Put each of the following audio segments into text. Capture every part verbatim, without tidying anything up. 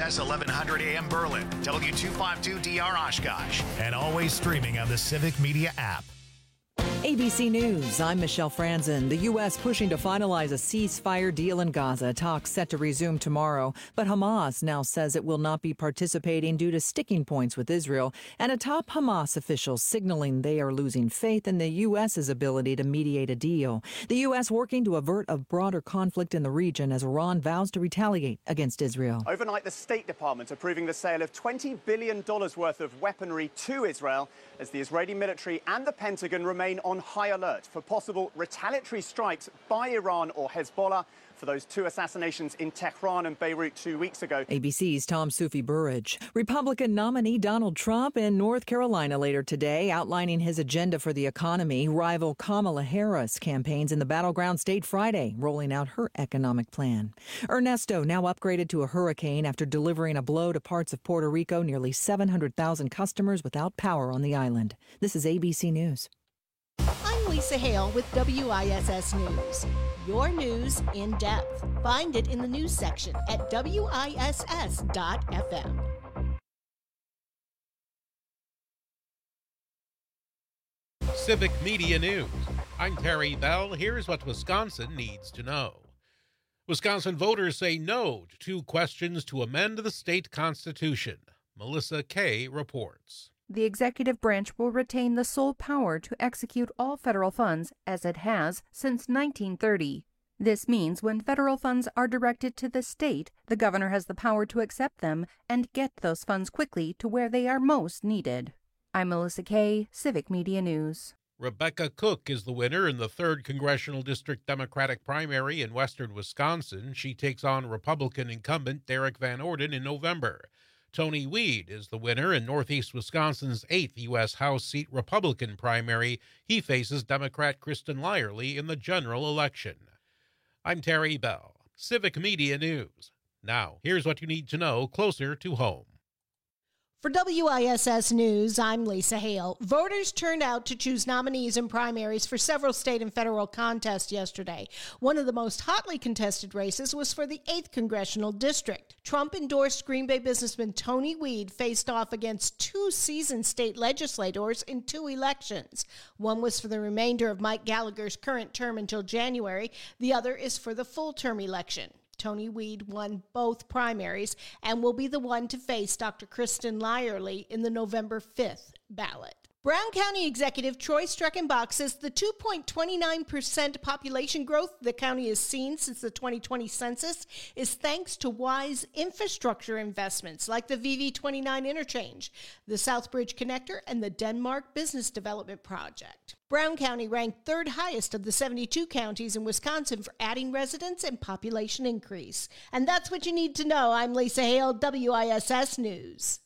S eleven hundred A M Berlin, W two fifty-two D R Oshkosh, and always streaming on the Civic Media app. A B C News, I'm Michelle Franzen. The U S pushing to finalize a ceasefire deal in Gaza. Talks set to resume tomorrow. But Hamas now says it will not be participating due to sticking points with Israel. And a top Hamas official signaling they are losing faith in the U S's ability to mediate a deal. The U S working to avert a broader conflict in the region as Iran vows to retaliate against Israel. Overnight, the State Department approving the sale of twenty billion dollars worth of weaponry to Israel as the Israeli military and the Pentagon remain on high alert for possible retaliatory strikes by Iran or Hezbollah for those two assassinations in Tehran and Beirut two weeks ago. A B C's Tom Sufi Burridge. Republican nominee Donald Trump in North Carolina later today, outlining his agenda for the economy. Rival Kamala Harris campaigns in the battleground state Friday, rolling out her economic plan. Ernesto now upgraded to a hurricane after delivering a blow to parts of Puerto Rico, nearly seven hundred thousand customers without power on the island. This is A B C News. I'm Lisa Hale with W I S S News. Your news in depth. Find it in the news section at W I S S dot F M. Civic Media News. I'm Terry Bell. Here's what Wisconsin needs to know. Wisconsin voters say no to two questions to amend the state constitution. Melissa Kay reports. The executive branch will retain the sole power to execute all federal funds, as it has since nineteen thirty. This means when federal funds are directed to the state, the governor has the power to accept them and get those funds quickly to where they are most needed. I'm Melissa Kay, Civic Media News. Rebecca Cook is the winner in the third Congressional District Democratic primary in western Wisconsin. She takes on Republican incumbent Derek Van Orden in November. Tony Weed is the winner in northeast Wisconsin's eighth U S House seat Republican primary. He faces Democrat Kristen Lyerly in the general election. I'm Terry Bell, Civic Media News. Now, here's what you need to know closer to home. For W I S S News, I'm Lisa Hale. Voters turned out to choose nominees in primaries for several state and federal contests yesterday. One of the most hotly contested races was for the eighth Congressional District. Trump-endorsed Green Bay businessman Tony Weed faced off against two seasoned state legislators in two elections. One was for the remainder of Mike Gallagher's current term until January. The other is for the full-term election. Tony Weed won both primaries and will be the one to face Doctor Kristen Lyerly in the November fifth ballot. Brown County Executive Troy Streckenbach says the two point two nine percent population growth the county has seen since the twenty twenty census is thanks to wise infrastructure investments like the V V twenty-nine interchange, the Southbridge Connector, and the Denmark Business Development Project. Brown County ranked third highest of the seventy-two counties in Wisconsin for adding residents and population increase. And that's what you need to know. I'm Lisa Hale, W I S S News.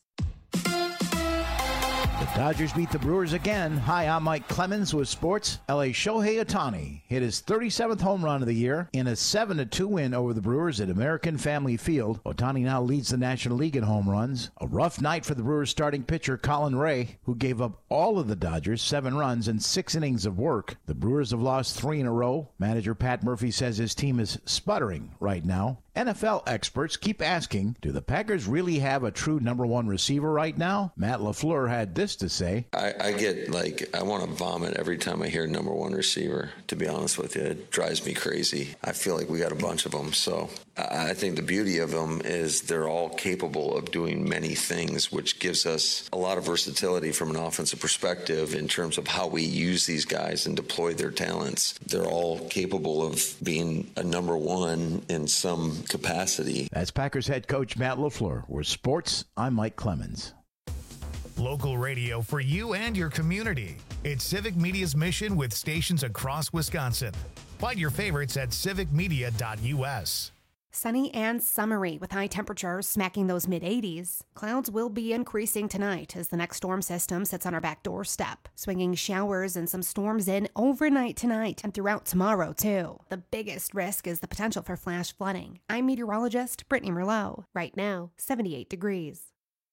The Dodgers beat the Brewers again. Hi, I'm Mike Clemens with sports. L A Shohei Ohtani hit his thirty-seventh home run of the year in a seven to two win over the Brewers at American Family Field. Ohtani now leads the National League in home runs. A rough night for the Brewers starting pitcher Colin Ray, who gave up all of the Dodgers seven runs and six innings of work. The Brewers have lost three in a row. Manager Pat Murphy says his team is sputtering right now. N F L experts keep asking, do the Packers really have a true number one receiver right now? Matt LaFleur had this to say. I, I get, like, I want to vomit every time I hear number one receiver, to be honest with you. It drives me crazy. I feel like we got a bunch of them. So I think the beauty of them is they're all capable of doing many things, which gives us a lot of versatility from an offensive perspective in terms of how we use these guys and deploy their talents. They're all capable of being a number one in some capacity. That's Packers head coach Matt LaFleur. With sports, I'm Mike Clemens. Local radio for you and your community. It's Civic Media's mission with stations across Wisconsin. Find your favorites at civic media dot U S. Sunny and summery with high temperatures smacking those mid eighties. Clouds will be increasing tonight as the next storm system sits on our back doorstep, swinging showers and some storms in overnight tonight and throughout tomorrow, too. The biggest risk is the potential for flash flooding. I'm meteorologist Brittany Merlot. Right now, seventy-eight degrees.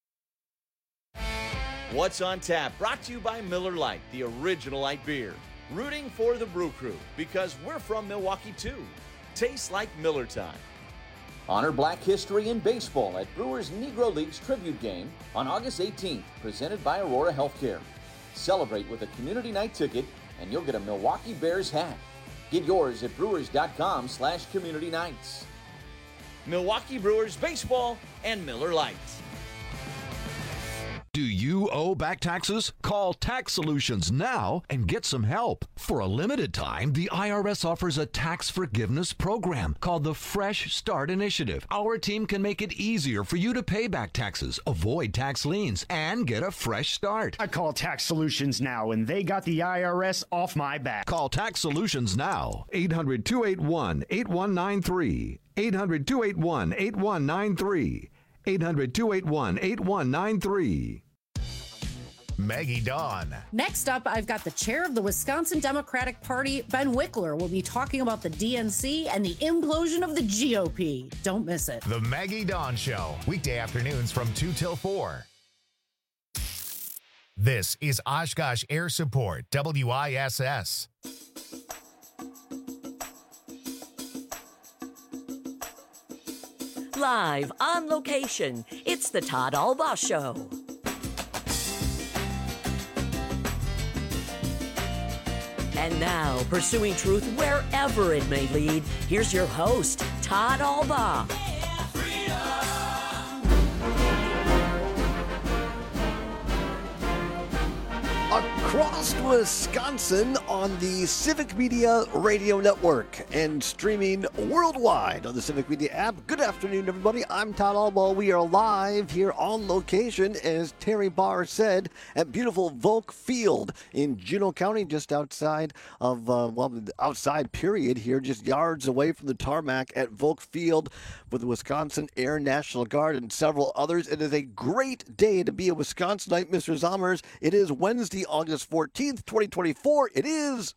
What's on Tap, brought to you by Miller Lite, the original light beer. Rooting for the Brew Crew, because we're from Milwaukee, too. Tastes like Miller time. Honor Black History in baseball at Brewers Negro League's tribute game on August eighteenth, presented by Aurora Healthcare. Celebrate with a community night ticket, and you'll get a Milwaukee Bears hat. Get yours at brewers.com slash community nights. Milwaukee Brewers baseball and Miller Lite. Do you owe back taxes? Call Tax Solutions now and get some help. For a limited time, the I R S offers a tax forgiveness program called the Fresh Start Initiative. Our team can make it easier for you to pay back taxes, avoid tax liens, and get a fresh start. I call Tax Solutions now, and they got the I R S off my back. Call Tax Solutions now. eight hundred, two eight one, eight one nine three. eight hundred, two eight one, eight one nine three. eight hundred, two eight one, eight one nine three. Maggie Dawn. Next up, I've got the chair of the Wisconsin Democratic Party, Ben Wickler, will be talking about the D N C and the implosion of the G O P. Don't miss it. The Maggie Dawn Show, weekday afternoons from two till four. This is Oshkosh Air Support, W I S S. Live on location, it's the Todd Albaugh Show. And now, pursuing truth wherever it may lead, here's your host, Todd Albaugh. Across Wisconsin on the Civic Media Radio Network and streaming worldwide on the Civic Media app. Good afternoon, everybody. I'm Todd Albaugh. We are live here on location, as Terry Barr said, at beautiful Volk Field in Juneau County, just outside of, uh, well, outside period here, just yards away from the tarmac at Volk Field with the Wisconsin Air National Guard and several others. It is a great day to be a Wisconsinite, Mister Zommers. It is Wednesday, August fourteenth, twenty twenty-four. It is.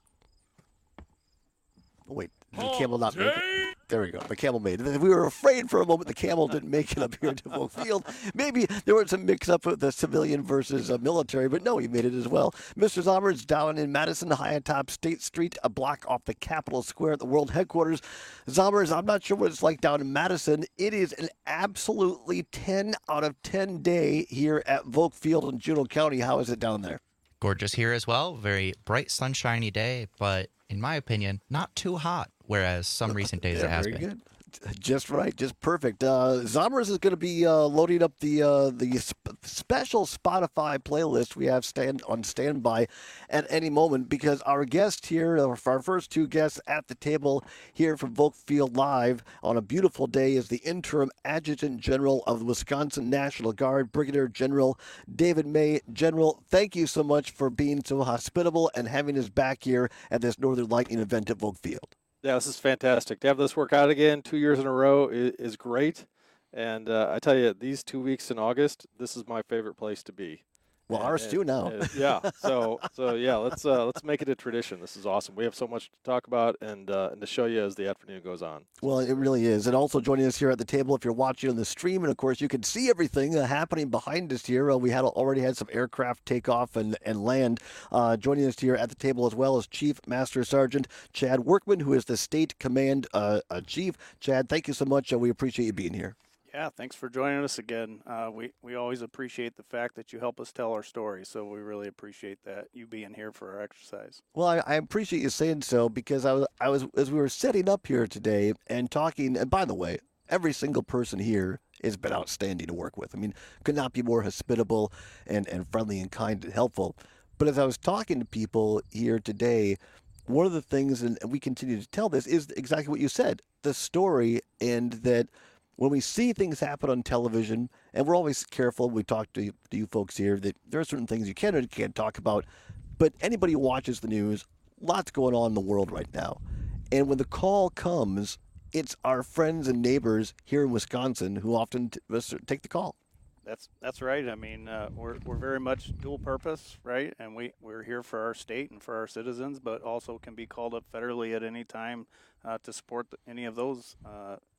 Oh, wait, did the camel not make it? There we go. The camel made it. We were afraid for a moment the camel didn't make it up here to Volk Field. Maybe there was some mix-up with the civilian versus uh, military, but no, he made it as well. Mister Zommers down in Madison, high atop State Street, a block off the Capitol Square at the World Headquarters. Zommers, I'm not sure what it's like down in Madison. It is an absolutely ten out of ten day here at Volk Field in Juneau County. How is it down there? Gorgeous here as well. Very bright, sunshiny day, but in my opinion, not too hot, whereas some recent days yeah, it has very been. Good. Just right, just perfect. Uh, Zommers is going to be uh, loading up the uh, the sp- special Spotify playlist we have stand on standby at any moment, because our guest here, our first two guests at the table here from Volk Field Live on a beautiful day, is the interim Adjutant General of the Wisconsin National Guard, Brigadier General David May. General, thank you so much for being so hospitable and having us back here at this Northern Lightning event at Volk Field. Yeah, this is fantastic. To have this work out again two years in a row is, is great. And uh, I tell you, these two weeks in August, this is my favorite place to be. Well, and, ours and, too now. And, yeah. So, so yeah, let's uh, let's make it a tradition. This is awesome. We have so much to talk about and uh, and to show you as the afternoon goes on. Well, it really is. And also joining us here at the table, if you're watching on the stream, and of course you can see everything uh, happening behind us here. Uh, we had already had some aircraft take off and and land. Uh, joining us here at the table as well as Chief Master Sergeant Chad Workman, who is the State Command uh, uh, Chief. Chad, thank you so much. Uh, we appreciate you being here. Yeah, thanks for joining us again. Uh, we, we always appreciate the fact that you help us tell our story, so we really appreciate that, you being here for our exercise. Well, I, I appreciate you saying so, because I was, I was as we were setting up here today and talking, and by the way, every single person here has been outstanding to work with. I mean, could not be more hospitable and, and friendly and kind and helpful. But as I was talking to people here today, one of the things, and we continue to tell this, is exactly what you said, the story, and that when we see things happen on television, and we're always careful, we talk to you, to you folks here, that there are certain things you can and can't talk about, but anybody who watches the news, lots going on in the world right now. And when the call comes, it's our friends and neighbors here in Wisconsin who often t- take the call. That's that's right. I mean, uh, we're we're very much dual purpose, right? And we, we're here for our state and for our citizens, but also can be called up federally at any time uh, to support the, any of those uh,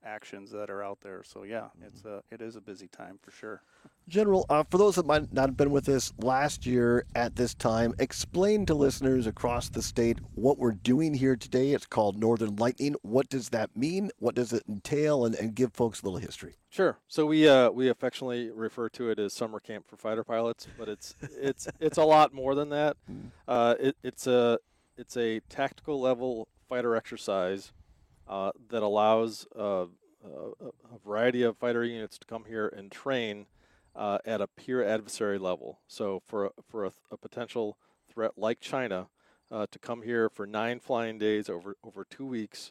actions that are out there. So yeah, it's a, it is a busy time for sure. General, uh, for those that might not have been with us last year at this time, explain to listeners across the state what we're doing here today. It's called Northern Lightning. What does that mean? What does it entail? And, and give folks a little history. Sure. So we uh, we affectionately refer to it as summer camp for fighter pilots, but it's it's it's a lot more than that. Uh, it, it's a it's a tactical level fighter exercise uh, that allows uh, a, a variety of fighter units to come here and train uh, at a peer adversary level. So for a, for a, a potential threat like China uh, to come here for nine flying days over over two weeks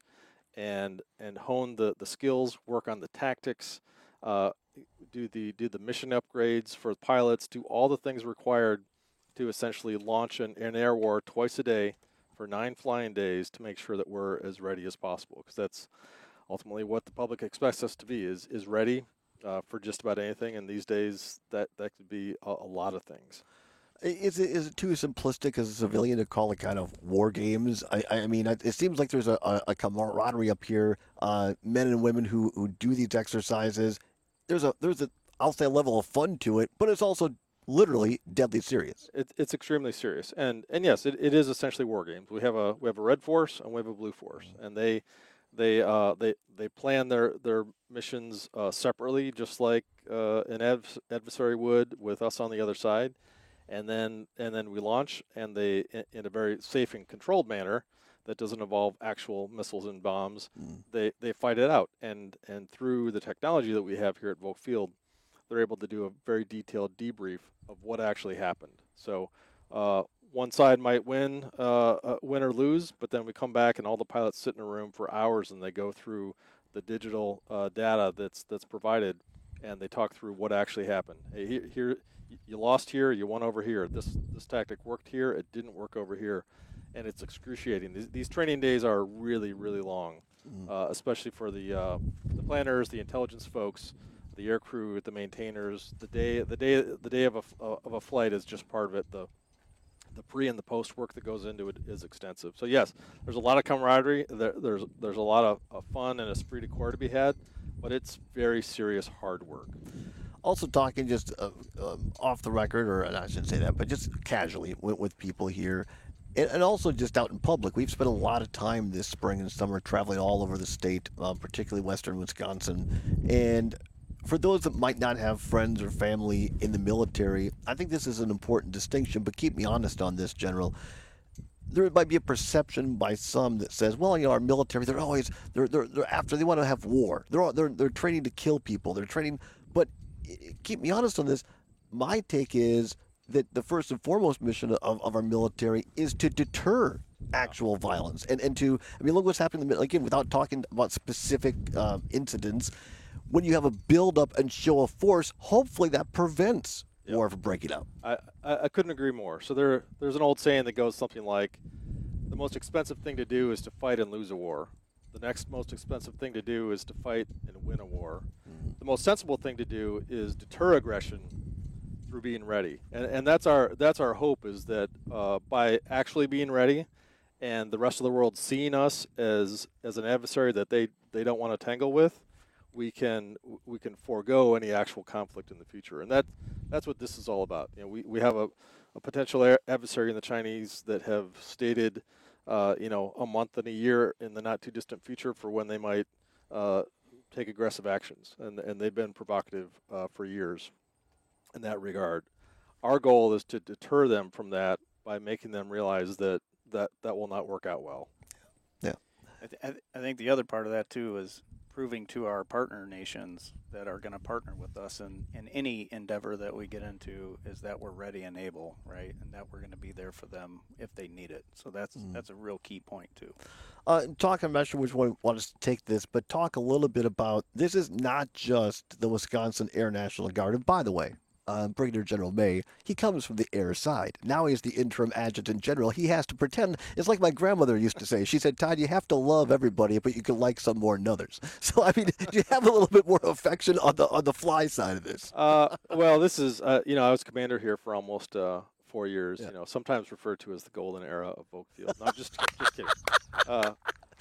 and and hone the, the skills, work on the tactics, uh, do the do the mission upgrades for pilots, do all the things required to essentially launch an, an air war twice a day for nine flying days to make sure that we're as ready as possible, because that's ultimately what the public expects us to be, is is ready uh, for just about anything. And these days, that, that could be a, a lot of things. Is it, is it too simplistic as a civilian to call it kind of war games? I, I mean, it seems like there's a, a camaraderie up here, uh, men and women who, who do these exercises. There's a, there's a, I'll say a level of fun to it, but it's also literally deadly serious. It, it's extremely serious, and and yes, it, it is essentially war games. We have a we have a red force and we have a blue force, and they they uh, they they plan their their missions uh, separately, just like uh, an adv- adversary would with us on the other side, and then and then we launch, and they in, in a very safe and controlled manner that doesn't involve actual missiles and bombs. Mm. They they fight it out, and and through the technology that we have here at Volk Field, they're able to do a very detailed debrief of what actually happened. So uh, one side might win, uh, uh, win or lose, but then we come back and all the pilots sit in a room for hours and they go through the digital uh, data that's that's provided, and they talk through what actually happened. Hey, here, here you lost here, you won over here. This this tactic worked here, it didn't work over here, and it's excruciating. These, these training days are really really long, mm. uh, especially for the uh, the planners, the intelligence folks, the air crew, the maintainers. The day, the day, the day of a uh, of a flight is just part of it. The the pre and the post work that goes into it is extensive. So yes, there's a lot of camaraderie. There, there's there's a lot of, of fun and esprit de corps to be had, but it's very serious, hard work. Also, talking just uh, um, off the record, or I shouldn't say that, but just casually with, with people here. And, and also just out in public. We've spent a lot of time this spring and summer traveling all over the state, uh, particularly western Wisconsin, and for those that might not have friends or family in the military, I think this is an important distinction, but keep me honest on this, General. There might be a perception by some that says, well, you know, our military, they're always, they're, they're, they're after, they want to have war. They're, all, they're, they're training to kill people. They're training, but keep me honest on this. My take is that the first and foremost mission of, of our military is to deter actual violence. And, and to, I mean, look what's happening, again, without talking about specific uh, incidents. When you have a build-up and show of force, hopefully that prevents yep. war from breaking out. I, I, I couldn't agree more. So there there's an old saying that goes something like, the most expensive thing to do is to fight and lose a war. The next most expensive thing to do is to fight and win a war. Mm-hmm. The most sensible thing to do is deter aggression through being ready. And, and that's our that's our hope, is that uh, by actually being ready and the rest of the world seeing us as, as an adversary that they, they don't want to tangle with, we can we can forego any actual conflict in the future, and that that's what this is all about. You know, we, we have a, a potential adversary in the Chinese that have stated, uh, you know, a month and a year in the not too distant future for when they might uh, take aggressive actions, and and they've been provocative uh, for years in that regard. Our goal is to deter them from that by making them realize that that, that will not work out well. Yeah, I, th- I, th- I think the other part of that too is proving to our partner nations that are going to partner with us in, in any endeavor that we get into is that we're ready and able, right? And that we're going to be there for them if they need it. So that's mm. that's a real key point too. Uh, talk, I'm not sure which one wants to take this, but talk a little bit about, this is not just the Wisconsin Air National Guard. And by the way, Uh, Brigadier General May, he comes from the air side. Now he's the interim adjutant general. He has to pretend. It's like my grandmother used to say. She said, Todd, you have to love everybody, but you can like some more than others. So, I mean, do you have a little bit more affection on the on the fly side of this? Uh, well, this is, uh, you know, I was commander here for almost uh, four years, yeah. you know, sometimes referred to as the golden era of Volk Field. No, I'm just, just kidding. Uh,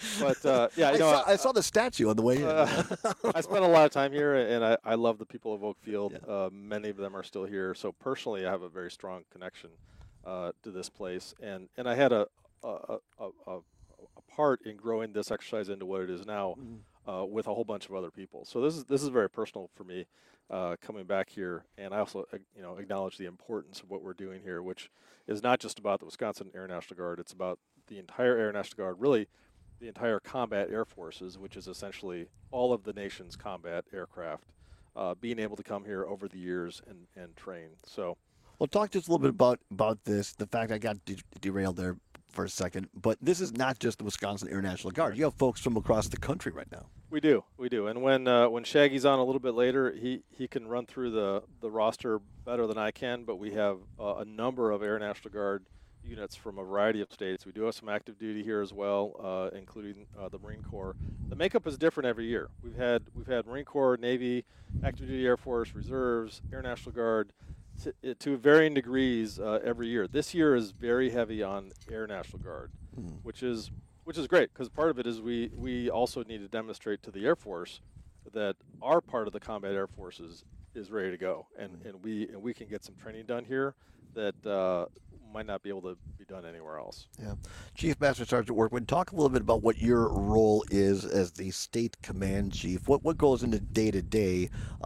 But uh, yeah, you I, know, saw, I saw the statue on the way in. Uh, I spent a lot of time here, and I, I love the people of Oakfield. Yeah. Uh, many of them are still here. So personally, I have a very strong connection uh, to this place, and, and I had a a, a, a a part in growing this exercise into what it is now mm-hmm. uh, with a whole bunch of other people. So this is this is very personal for me uh, coming back here, and I also uh, you know acknowledge the importance of what we're doing here, which is not just about the Wisconsin Air National Guard. It's about the entire Air National Guard, really the entire combat air forces, which is essentially all of the nation's combat aircraft, uh, being able to come here over the years and, and train. So, well, talk to us a little bit about, about this, the fact I got de- derailed there for a second, but this is not just the Wisconsin Air National Guard. You have folks from across the country right now. We do, we do. And when uh, when Shaggy's on a little bit later, he, he can run through the, the roster better than I can, but we have uh, a number of Air National Guard units from a variety of states. We do have some active duty here as well, uh, including uh, the Marine Corps. The makeup is different every year. We've had we've had Marine Corps, Navy, active duty Air Force, Reserves, Air National Guard, to, to varying degrees uh, every year. This year is very heavy on Air National Guard, mm-hmm. which is which is great, because part of it is we we also need to demonstrate to the Air Force that our part of the combat air forces is ready to go, and mm-hmm. and we and we can get some training done here that uh, might not be able to be done anywhere else. Yeah. Chief Master Sergeant Workman, talk a little bit about what your role is as the state command chief. What what goes into day to day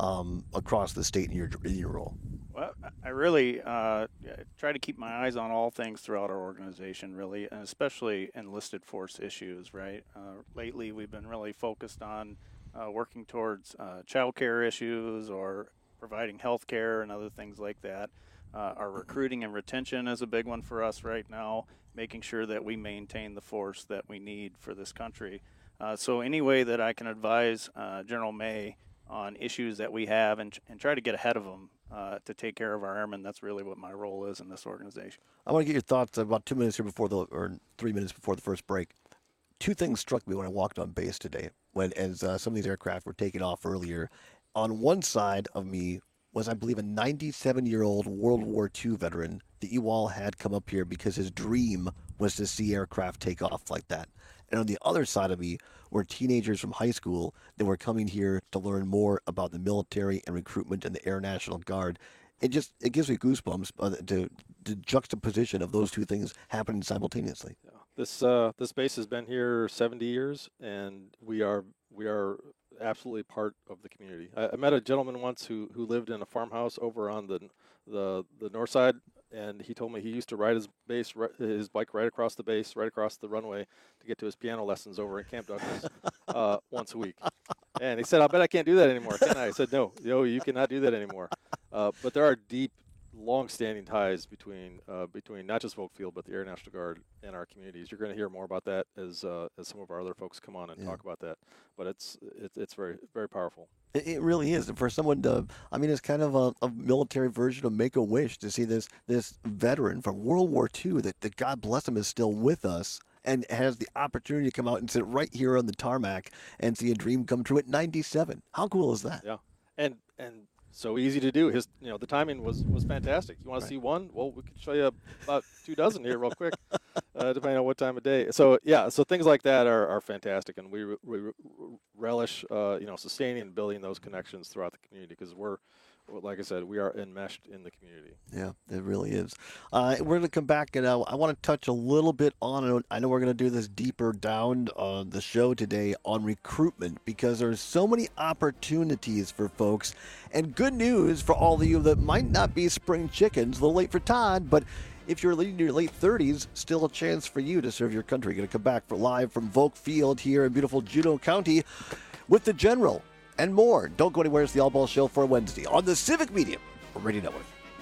across the state in your in your role? Well, I really uh, try to keep my eyes on all things throughout our organization, really, and especially enlisted force issues, right? Uh, lately, we've been really focused on uh, working towards uh, child care issues or providing health care and other things like that. Uh, our recruiting and retention is a big one for us right now, making sure that we maintain the force that we need for this country. Uh, so any way that I can advise uh, General May on issues that we have and, and try to get ahead of them uh, to take care of our airmen, that's really what my role is in this organization. I want to get your thoughts about two minutes here before the, or three minutes before the first break. Two things struck me when I walked on base today, when as uh, some of these aircraft were taking off earlier. On one side of me was, I believe, a ninety-seven-year-old World War Two veteran that you all had come up here because his dream was to see aircraft take off like that. And on the other side of me were teenagers from high school that were coming here to learn more about the military and recruitment and the Air National Guard. It just it gives me goosebumps uh, to the juxtaposition of those two things happening simultaneously. Yeah. This uh, this base has been here seventy years, and we are we are. absolutely part of the community. I, I met a gentleman once who, who lived in a farmhouse over on the the the north side, and he told me he used to ride his base his bike right across the base, right across the runway to get to his piano lessons over in Camp Douglas uh, once a week. And he said, "I bet I can't do that anymore, can I?" I said, "No, no, you cannot do that anymore." Uh, but there are deep, long-standing ties between uh, between not just Oakfield but the Air National Guard and our communities. You're going to hear more about that as uh, as some of our other folks come on and yeah. talk about that. But it's it's it's very very powerful. It, it really is. For someone to, I mean, it's kind of a, a military version of Make-A-Wish to see this this veteran from World War Two that, that God bless him is still with us and has the opportunity to come out and sit right here on the tarmac and see a dream come true at ninety-seven. How cool is that? Yeah, and and. So easy to do. His, you know, the timing was, was fantastic. You want right. to see one? Well, we can show you about two dozen here real quick, uh, depending on what time of day. So yeah, so things like that are, are fantastic, and we, re- we relish, uh, you know, sustaining and building those connections throughout the community because we're, like I said, we are enmeshed in the community. Yeah, it really is. Uh, we're going to come back, and uh, I want to touch a little bit on, I know we're going to do this deeper down on the show today on recruitment because there's so many opportunities for folks, and good news for all of you that might not be spring chickens, a little late for Todd, but if you're in your late thirties, still a chance for you to serve your country. Going to come back for live from Volk Field here in beautiful Juneau County with the General. And more. Don't go anywhere. It's the All Ball Show for Wednesday on the Civic Media Radio Network.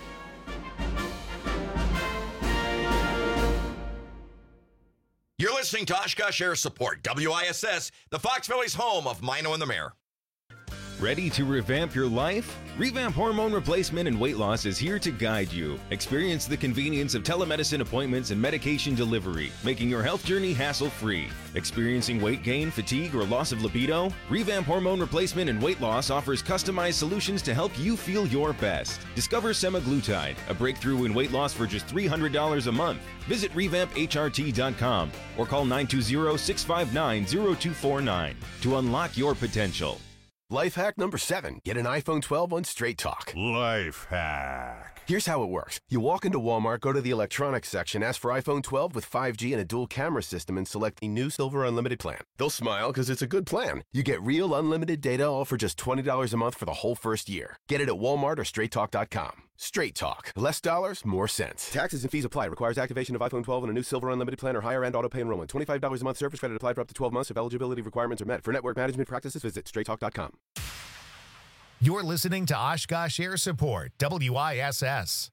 You're listening to Oshkosh Air Support, W I S S, the Fox Valley's home of Mino and the Mayor. Ready to revamp your life? Revamp Hormone Replacement and Weight Loss is here to guide you. Experience the convenience of telemedicine appointments and medication delivery, making your health journey hassle-free. Experiencing weight gain, fatigue, or loss of libido? Revamp Hormone Replacement and Weight Loss offers customized solutions to help you feel your best. Discover semaglutide, a breakthrough in weight loss for just three hundred dollars a month. Visit revamp H R T dot com or call nine two zero, six five nine, zero two four nine to unlock your potential. Life hack number seven. Get an iPhone twelve on Straight Talk. Life hack. Here's how it works. You walk into Walmart, go to the electronics section, ask for iPhone twelve with five G and a dual camera system, and select the new Silver Unlimited plan. They'll smile because it's a good plan. You get real unlimited data all for just twenty dollars a month for the whole first year. Get it at Walmart or straight talk dot com. Straight Talk. Less dollars, more sense. Taxes and fees apply. Requires activation of iPhone twelve and a new Silver Unlimited plan or higher end auto pay enrollment. twenty-five dollars a month service credit applied for up to twelve months if eligibility requirements are met. For network management practices, visit straight talk dot com. You're listening to Oshkosh Air Support, W I S S.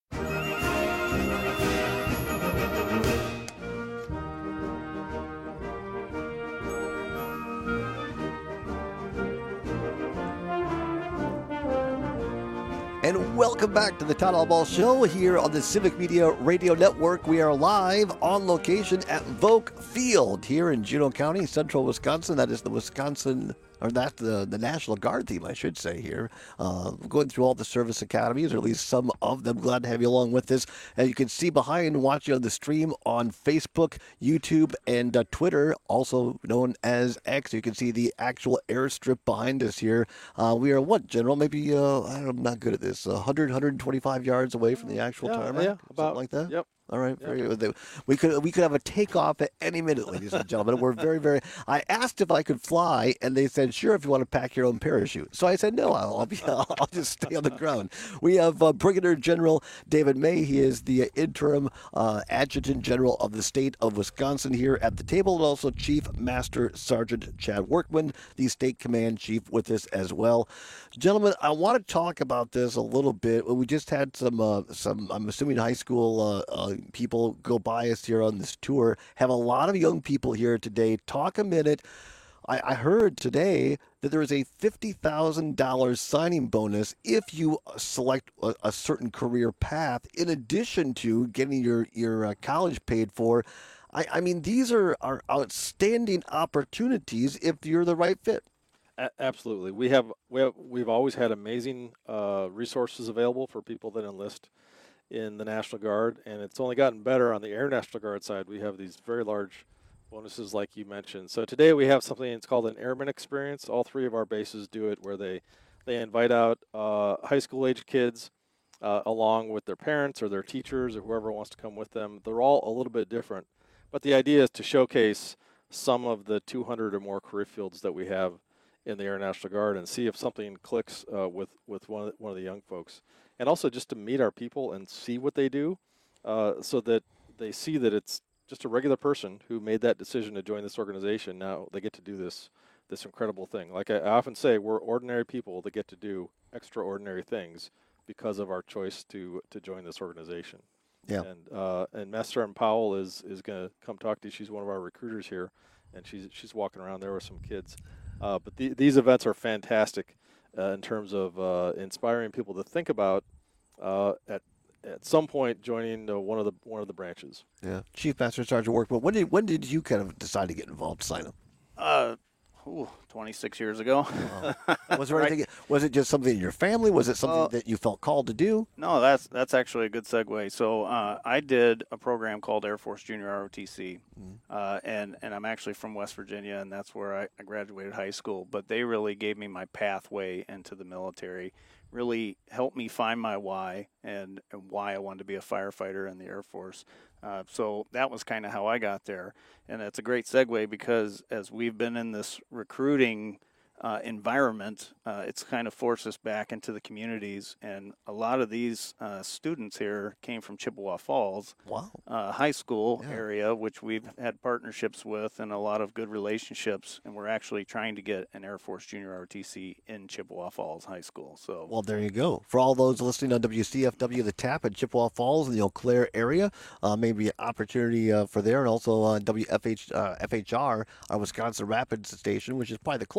And welcome back to the Todd Albaugh Show here on the Civic Media Radio Network. We are live on location at Volk Field here in Juneau County, central Wisconsin. That is the Wisconsin, or that's the, the National Guard team, I should say here. Uh, going through all the service academies, or at least some of them. Glad to have you along with us. And you can see behind watching on the stream on Facebook, YouTube, and uh, Twitter, also known as X. You can see the actual airstrip behind us here. Uh, we are what, General? Maybe, uh, I'm not good at this, one hundred, one twenty-five yards away from the actual yeah, tarmac? Yeah, about something like that? Yep. All right, very good. We could we could have a takeoff at any minute, ladies and gentlemen. We're very, very. I asked if I could fly, and they said, "Sure, if you want to pack your own parachute." So I said, "No, I'll, I'll be. I'll, I'll just stay on the ground." We have uh, Brigadier General David May. He is the interim uh, Adjutant General of the state of Wisconsin here at the table, and also Chief Master Sergeant Chad Workman, the State Command Chief, with us as well. Gentlemen, I want to talk about this a little bit. We just had some uh, some. I'm assuming high school uh, uh, people go by us here on this tour. Have a lot of young people here today. Talk a minute. I, I heard today that there is a fifty thousand dollars signing bonus if you select a, a certain career path, in addition to getting your, your uh, college paid for. I, I mean, these are, are outstanding opportunities if you're the right fit. A- absolutely. We have, we have, we've always had amazing uh, resources available for people that enlist in the National Guard, and it's only gotten better on the Air National Guard side. We have these very large bonuses like you mentioned. So today we have something, it's called an Airman Experience. All three of our bases do it, where they, they invite out uh, high school age kids uh, along with their parents or their teachers or whoever wants to come with them. They're all a little bit different, but the idea is to showcase some of the two hundred or more career fields that we have in the Air National Guard and see if something clicks uh, with, with one of, the, one of the young folks. And also just to meet our people and see what they do uh, so that they see that it's just a regular person who made that decision to join this organization. Now they get to do this this incredible thing. Like I, I often say, we're ordinary people that get to do extraordinary things because of our choice to to join this organization. Yeah. And uh, and Master Sergeant Powell is, is going to come talk to you. She's one of our recruiters here, and she's she's walking around there with some kids. Uh, but the, these events are fantastic. Uh, in terms of uh, inspiring people to think about uh, at at some point joining uh, one of the one of the branches. Yeah, Chief Master Sergeant Workman. When did when did you kind of decide to get involved, sign up? Uh, ooh, twenty-six years ago. Wow. Was there anything? Was it just something in your family? Was it something uh, that you felt called to do? No, that's that's actually a good segue. So uh, I did a program called Air Force Junior R O T C, mm-hmm. uh, and and I'm actually from West Virginia, and that's where I, I graduated high school. But they really gave me my pathway into the military. Really helped me find my why and, and why I wanted to be a firefighter in the Air Force. Uh, so that was kind of how I got there. And it's a great segue because as we've been in this recruiting uh, environment, uh, it's kind of forced us back into the communities. And a lot of these uh, students here came from Chippewa Falls wow. uh, high school yeah. area, which we've had partnerships with and a lot of good relationships. And we're actually trying to get an Air Force Junior R O T C in Chippewa Falls High School. So, well, there you go. For all those listening on W C F W, The Tap in Chippewa Falls in the Eau Claire area, uh, maybe an opportunity uh, for there. And also uh, W F H, uh, F H R, our Wisconsin Rapids station, which is probably the closest here.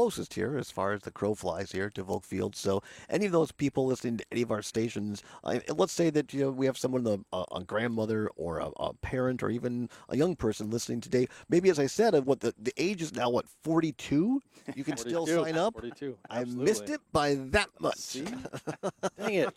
here as far as the crow flies here to Volk Field. So any of those people listening to any of our stations, uh, let's say that you know we have someone, a, a grandmother or a, a parent or even a young person listening today. Maybe, as I said, of what the, the age is now, what, forty-two? You can still sign up. forty-two. I missed it by that much. See? Dang it.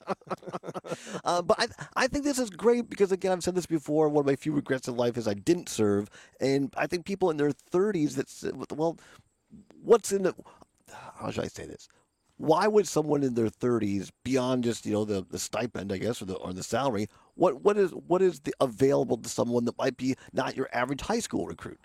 uh, but I, I think this is great because, again, I've said this before. One of my few regrets in life is I didn't serve. And I think people in their thirties that, say, well, what's in the, how should I say this? Why would someone in their thirties, beyond just, you know, the, the stipend, I guess, or the or the salary, what what is what is the, available to someone that might be not your average high school recruit?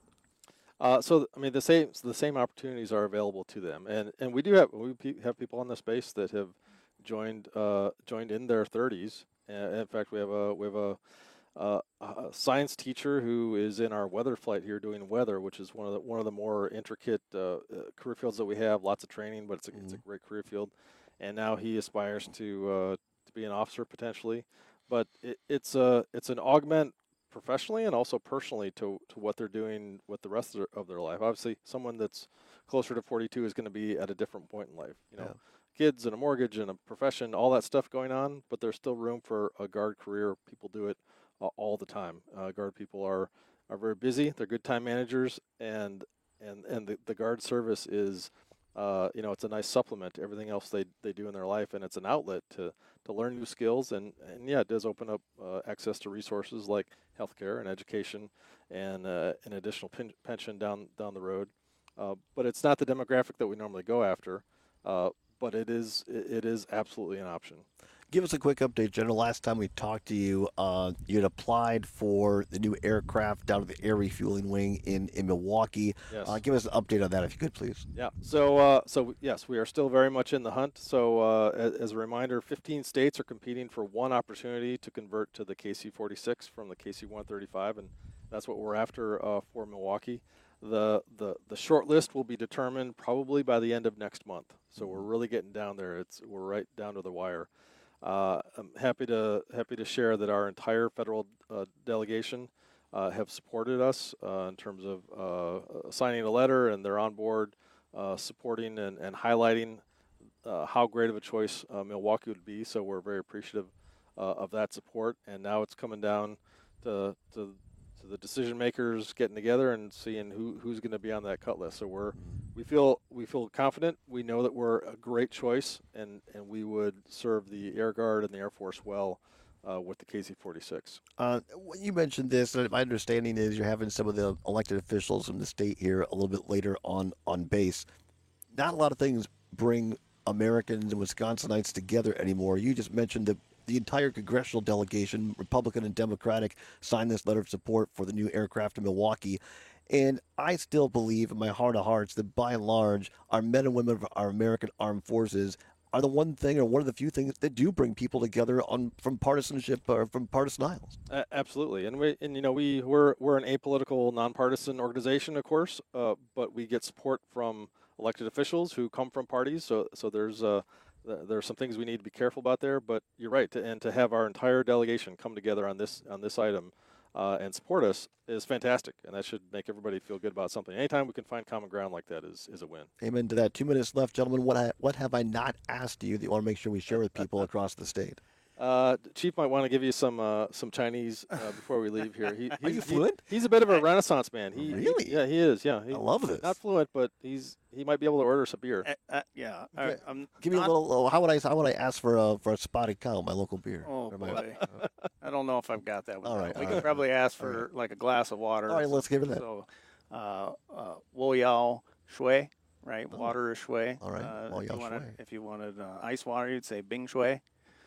Uh, so I mean, the same the same opportunities are available to them, and and we do have we have people on the space that have joined uh, joined in their thirties. And in fact, we have a we have a, a, a science teacher who is in our weather flight here doing weather, which is one of the one of the more intricate uh, career fields that we have. Lots of training, but it's a, mm-hmm. it's a great career field. And now he aspires to uh, to be an officer potentially, but it, it's a it's an augment professionally and also personally to, to what they're doing with the rest of their, of their life. Obviously, someone that's closer to forty-two is going to be at a different point in life. You know, yeah. Kids and a mortgage and a profession, all that stuff going on, but there's still room for a guard career. People do it uh, all the time. Uh, guard people are, are very busy. They're good time managers, and and and the, the guard service is, uh, you know, it's a nice supplement to everything else they, they do in their life, and it's an outlet to, to learn new skills. And, and yeah, it does open up uh, access to resources like healthcare and education and uh, an additional pen- pension down down the road. Uh, but it's not the demographic that we normally go after. Uh, but it is it is absolutely an option. Give us a quick update, General. Last time we talked to you, uh, you had applied for the new aircraft down at the Air Refueling Wing in, in Milwaukee. Yes. Uh, give us an update on that, if you could, please. Yeah. So, uh, so yes, we are still very much in the hunt. So, uh, as, as a reminder, fifteen states are competing for one opportunity to convert to the K C forty-six from the K C one thirty-five, and that's what we're after uh, for Milwaukee. The, the the short list will be determined probably by the end of next month. So we're really getting down there. It's we're right down to the wire. Uh, I'm happy to happy to share that our entire federal uh, delegation uh, have supported us uh, in terms of uh, signing a letter, and they're on board uh, supporting and, and highlighting uh, how great of a choice uh, Milwaukee would be. So we're very appreciative uh, of that support. And now it's coming down to to, to the decision makers getting together and seeing who who's going to be on that cut list. So we're we feel we feel confident. We know that we're a great choice, and, and we would serve the Air Guard and the Air Force well uh, with the K C forty-six. Uh, you mentioned this, and my understanding is you're having some of the elected officials from the state here a little bit later on on base. Not a lot of things bring Americans and Wisconsinites together anymore. You just mentioned that the entire congressional delegation, Republican and Democratic, signed this letter of support for the new aircraft in Milwaukee. And I still believe in my heart of hearts that by and large, our men and women of our American armed forces are the one thing or one of the few things that do bring people together on from partisanship or from partisan aisles. Uh, absolutely. And we, and you know, we, we're, we're an apolitical, nonpartisan organization, of course, uh, but we get support from elected officials who come from parties. So, so there's uh, there are some things we need to be careful about there, but you're right. To, and to have our entire delegation come together on this, on this item Uh, and support us is fantastic, and that should make everybody feel good about something. Anytime we can find common ground like that is, is a win. Amen to that. Two minutes left, gentlemen. What I, what have I not asked you that you want to make sure we share with people across the state? Uh, Chief might want to give you some uh, some Chinese uh, before we leave here. He, Are you fluent? He, he's a bit of a Renaissance man. He, really? He, yeah, he is. Yeah, he, I love this. Not fluent, but he's he might be able to order some beer. Uh, uh, yeah. Okay. I, I'm Give me not, a little. How would I? How would I ask for a for a spotted cow, my local beer? Oh my, boy, I don't know if I've got that. All right. We all could right. probably ask for right. like a glass of water. All right, let's give it that. So, uh, uh, Wo Yao Shui, right? Oh. Water is Shui. All right. Uh, Wo if, Yao you wanted, Shui. if you wanted uh, ice water, you'd say Bing Shui.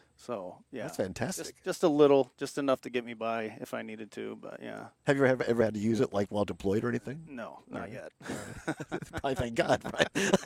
So yeah, That's fantastic. Just, just a little, just enough to get me by if I needed to. But yeah. Have you ever, ever had to use it like while deployed or anything? No, not right. yet. Probably thank God, right?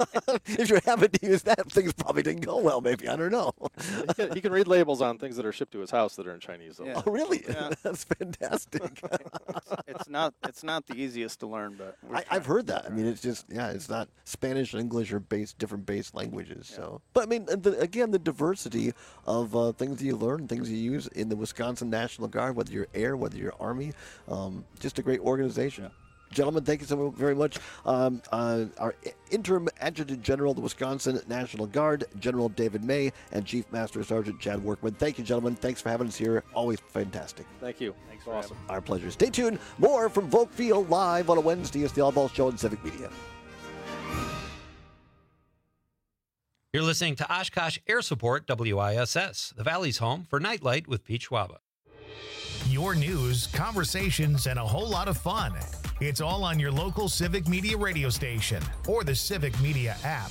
If you're having to use that, things probably didn't go well. Maybe I don't know. he, can, he can read labels on things that are shipped to his house that are in Chinese. Though. Yeah. Oh, really? Yeah. That's fantastic. it's, it's not, it's not the easiest to learn, but we're I, I've heard that. I mean, it's just yeah, it's not Spanish, English, or base different base languages. Yeah. So, but I mean, the, again, the diversity of uh, things that you learn, things you use in the Wisconsin National Guard, whether you're Air, whether you're Army, um, just a great organization. Gentlemen, thank you so very much. Um, uh, our interim Adjutant General of the Wisconsin National Guard, General David May, and Chief Master Sergeant Chad Workman. Thank you, gentlemen. Thanks for having us here. Always fantastic. Thank you. Thanks for awesome. Our pleasure. Stay tuned. More from Volk Field live on a Wednesday. It's the All Ball Show on Civic Media. You're listening to Oshkosh Air Support W I S S, the Valley's home for Nightlight with Pete Schwaba. Your news, conversations, and a whole lot of fun. It's all on your local Civic Media radio station or the Civic Media app.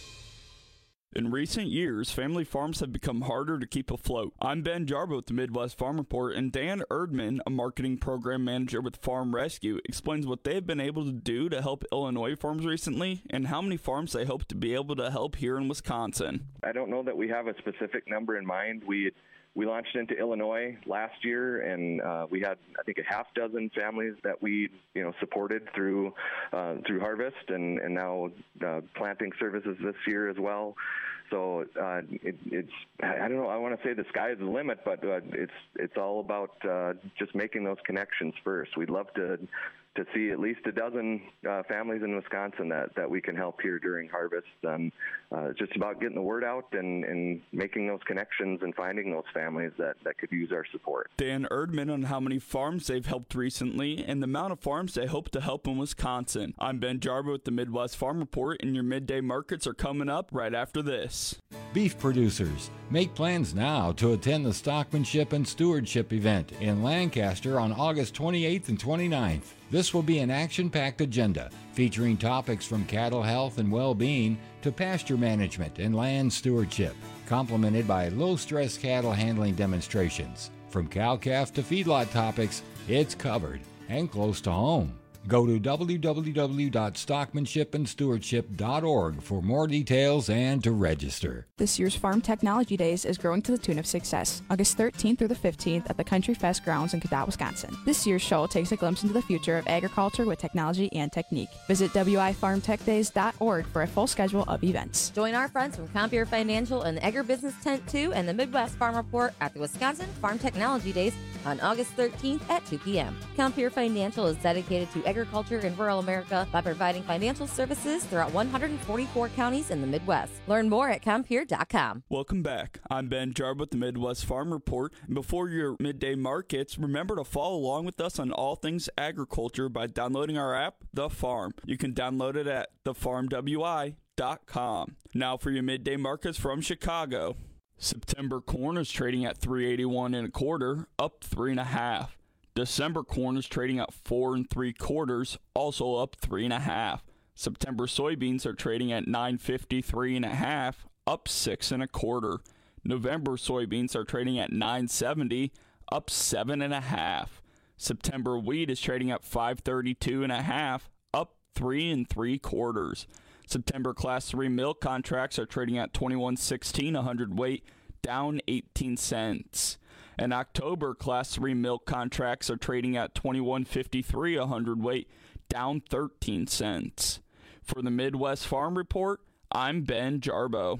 In recent years, family farms have become harder to keep afloat. I'm Ben Jarbo with the Midwest Farm Report, and Dan Erdman, a marketing program manager with Farm Rescue, explains what they've been able to do to help Illinois farms recently and how many farms they hope to be able to help here in Wisconsin. I don't know that we have a specific number in mind. We We launched into Illinois last year, and uh, we had, I think, a half dozen families that we, you know, supported through uh, through harvest, and and now uh, planting services this year as well. So uh, it, it's, I don't know, I want to say the sky is the limit, but uh, it's it's all about uh, just making those connections first. We'd love to to see at least a dozen uh, families in Wisconsin that, that we can help here during harvest. Um, uh, it's just about getting the word out and, and making those connections and finding those families that, that could use our support. Dan Erdman on how many farms they've helped recently and the amount of farms they hope to help in Wisconsin. I'm Ben Jarbo with the Midwest Farm Report, and your midday markets are coming up right after this. Beef producers, make plans now to attend the Stockmanship and Stewardship event in Lancaster on August twenty-eighth and twenty-ninth. This will be an action-packed agenda featuring topics from cattle health and well-being to pasture management and land stewardship, complemented by low-stress cattle handling demonstrations. From cow-calf to feedlot topics, it's covered and close to home. Go to w w w dot stockmanship and stewardship dot org for more details and to register. This year's Farm Technology Days is growing to the tune of success, August thirteenth through the fifteenth at the Country Fest grounds in Cadott, Wisconsin. This year's show takes a glimpse into the future of agriculture with technology and technique. Visit w i farm tech days dot org for a full schedule of events. Join our friends from Compeer Financial and the Agribusiness Tent two and the Midwest Farm Report at the Wisconsin Farm Technology Days on August thirteenth at two p.m. Compeer Financial is dedicated to agriculture in rural America by providing financial services throughout one hundred forty-four counties in the Midwest. Learn more at compeer dot com. Welcome back. I'm Ben Jarbo with the Midwest Farm Report. And before your midday markets, remember to follow along with us on all things agriculture by downloading our app, The Farm. You can download it at the farm w i dot com. Now for your midday markets from Chicago. September corn is trading at three eighty-one and a quarter, up three and a half. December corn is trading at four and three quarters, also up three and a half. September soybeans are trading at nine fifty-three and a half, up six and a quarter. November soybeans are trading at nine seventy, up seven and a half. September wheat is trading at five thirty-two and a half, up three and three quarters. September class three milk contracts are trading at twenty-one sixteen a hundredweight, down eighteen cents. And October class three milk contracts are trading at twenty-one fifty-three a hundredweight, down thirteen cents. For the Midwest Farm Report, I'm Ben Jarbo.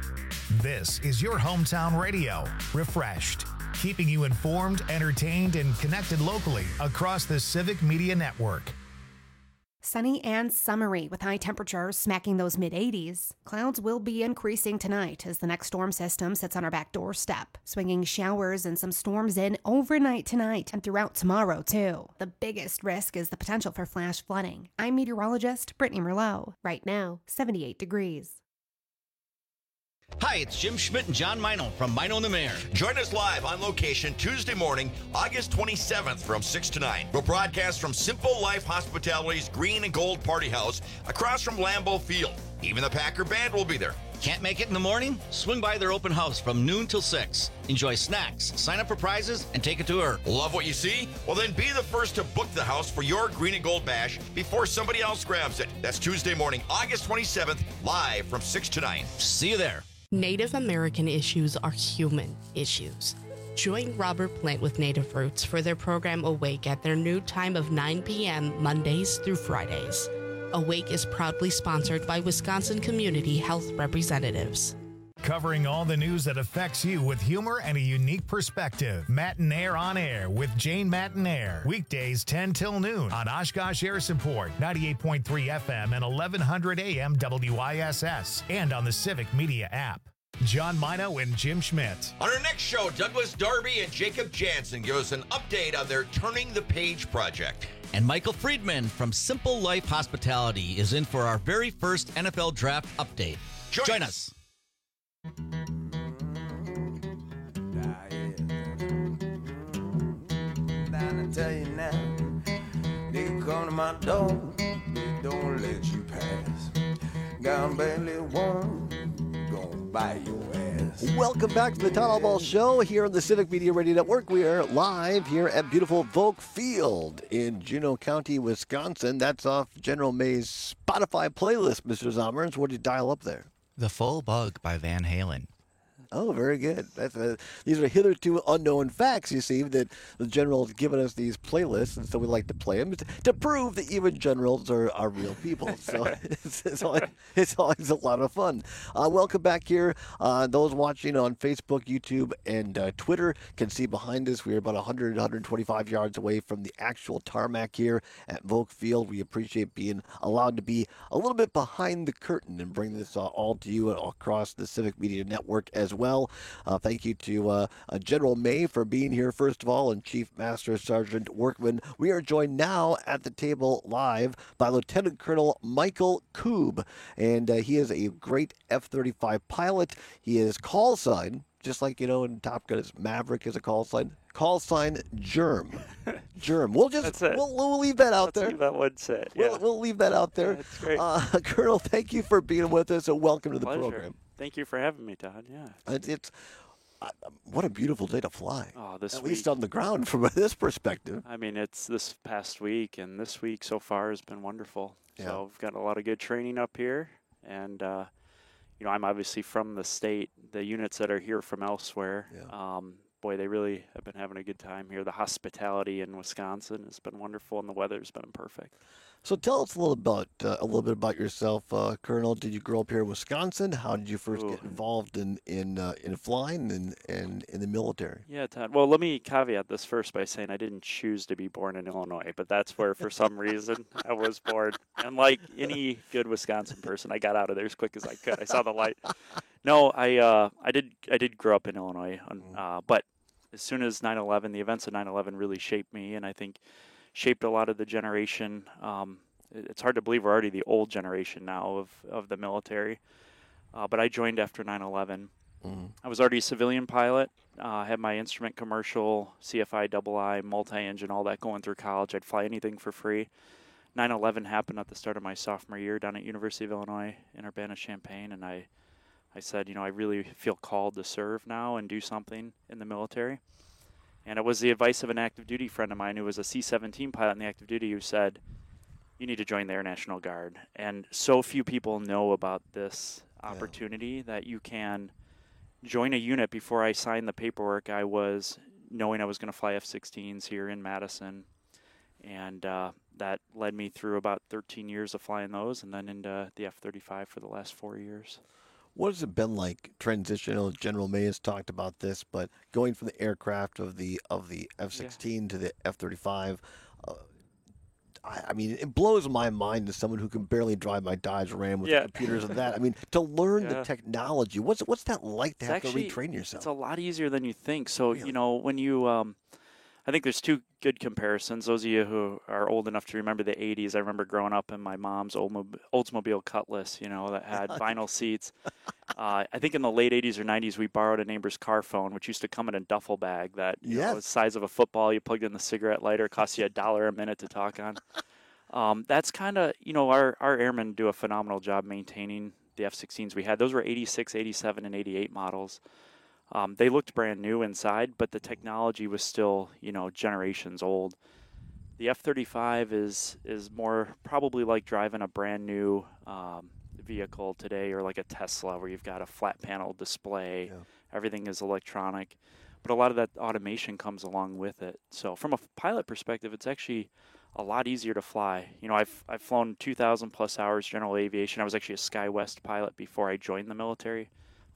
This is your hometown radio, refreshed, keeping you informed, entertained, and connected locally across the Civic Media Network. Sunny and summery with high temperatures smacking those mid eighties. Clouds will be increasing tonight as the next storm system sits on our back doorstep, swinging showers and some storms in overnight tonight and throughout tomorrow, too. The biggest risk is the potential for flash flooding. I'm meteorologist Brittany Merlot. Right now, seventy-eight degrees. Hi, it's Jim Schmidt and John Mino from Mino and the Mayor. Join us live on location Tuesday morning, August twenty-seventh from six to nine. We'll broadcast from Simple Life Hospitality's Green and Gold Party House across from Lambeau Field. Even the Packer Band will be there. Can't make it in the morning? Swing by their open house from noon till six. Enjoy snacks, sign up for prizes, and take a tour. Love what you see? Well, then be the first to book the house for your Green and Gold Bash before somebody else grabs it. That's Tuesday morning, August twenty-seventh, live from six to nine. See you there. Native American issues are human issues. Join Robert Plant with Native Roots for their program Awake at their new time of nine p.m. Mondays through Fridays. Awake is proudly sponsored by Wisconsin Community Health Representatives. Covering all the news that affects you with humor and a unique perspective. Matinaire on Air with Jane Matinaire. Weekdays ten till noon on Oshkosh Air Support, ninety-eight point three F M and eleven hundred A M W I S S, and on the Civic Media app. John Mino and Jim Schmidt. On our next show, Douglas Darby and Jacob Jansen give us an update on their Turning the Page project. And Michael Friedman from Simple Life Hospitality is in for our very first N F L Draft update. Join, Join us. us. I tell you now, they come to my door, they don't let you pass. Got barely one, gonna buy your ass. Welcome back to the Town Hall Show here on the Civic Media Radio Network. We are live here at beautiful Volk Field in Juneau County, Wisconsin. That's off General May's Spotify playlist, Mister Zomerns. What did you dial up there? The Full Bug by Van Halen. Oh, very good. That's, uh, these are hitherto unknown facts, you see, that the General has given us these playlists, and so we like to play them to, to prove that even generals are, are real people. So it's, it's, always, it's always a lot of fun. Uh, welcome back here. Uh, those watching on Facebook, YouTube, and uh, Twitter can see behind us. We're about one hundred, one hundred twenty-five yards away from the actual tarmac here at Volk Field. We appreciate being allowed to be a little bit behind the curtain and bring this uh, all to you across the Civic Media Network as well. well. Uh, thank you to uh, uh, General May for being here, first of all, and Chief Master Sergeant Workman. We are joined now at the table live by Lieutenant Colonel Michael Koob, and uh, he is a great F thirty-five pilot. He is call sign, just like, you know, in Top Gun, it's Maverick is a call sign. Call sign Germ. Germ. We'll just we'll, we'll leave that out Let's there. leave that one set. Yeah. We'll, we'll leave that out there. That's great. Uh, Colonel, thank you for being with us, and welcome to the Pleasure. program. Thank you for having me, Todd. Yeah. It's, it's uh, what a beautiful day to fly. Oh, this At week. least on the ground from this perspective. I mean, it's this past week, and this week so far has been wonderful. Yeah. So we've got a lot of good training up here, and uh, you know, I'm obviously from the state. The units that are here from elsewhere, yeah. um, boy, they really have been having a good time here. The hospitality in Wisconsin has been wonderful, and the weather's been perfect. So tell us a little about uh, a little bit about yourself, uh, Colonel. Did you grow up here in Wisconsin? How did you first Ooh. get involved in in uh, in flying and, and in the military? Yeah, Todd. Well, let me caveat this first by saying I didn't choose to be born in Illinois, but that's where, for some reason, I was born. And like any good Wisconsin person, I got out of there as quick as I could. I saw the light. No, I uh, I did I did grow up in Illinois, uh, but as soon as nine eleven, the events of nine eleven really shaped me, and I think shaped a lot of the generation. Um, it's hard to believe we're already the old generation now of, of the military, uh, but I joined after nine eleven. Mm-hmm. I was already a civilian pilot. Uh, I had my instrument commercial, C F I, double I, multi-engine, all that going through college. I'd fly anything for free. nine eleven happened at the start of my sophomore year down at University of Illinois in Urbana-Champaign, and I, I said, you know, I really feel called to serve now and do something in the military. And it was the advice of an active duty friend of mine who was a C seventeen pilot in the active duty who said, you need to join the Air National Guard. And so few people know about this opportunity yeah. that you can join a unit. Before I signed the paperwork, I was knowing I was going to fly F sixteens here in Madison. And uh, that led me through about thirteen years of flying those, and then into the F thirty-five for the last four years. What has it been like transitional? General May has talked about this, but going from the aircraft of the of the F sixteen yeah. to the F thirty-five, uh, I, I mean, it blows my mind as someone who can barely drive my Dodge Ram with yeah. the computers and that. I mean, to learn yeah. the technology, what's what's that like to it's have actually, to retrain yourself? It's a lot easier than you think. So, really? you know, when you, um, I think there's two good comparisons. Those of you who are old enough to remember the eighties, I remember growing up in my mom's Oldsmobile, Oldsmobile Cutlass, you know, that had vinyl seats. Uh, I think in the late eighties or nineties, we borrowed a neighbor's car phone, which used to come in a duffel bag that you yes. know, was the size of a football. You plugged in the cigarette lighter, it cost you a dollar a minute to talk on. Um, that's kind of, you know, our, our airmen do a phenomenal job maintaining the F sixteens we had. Those were eighty-six, eighty-seven, and eighty-eight models. Um, they looked brand new inside, but the technology was still, you know, generations old. The F thirty-five is is more probably like driving a brand new um, vehicle today, or like a Tesla where you've got a flat panel display. Yeah. Everything is electronic, but a lot of that automation comes along with it. So from a pilot perspective, it's actually a lot easier to fly. You know, I've I've flown two thousand plus hours general aviation. I was actually a SkyWest pilot before I joined the military.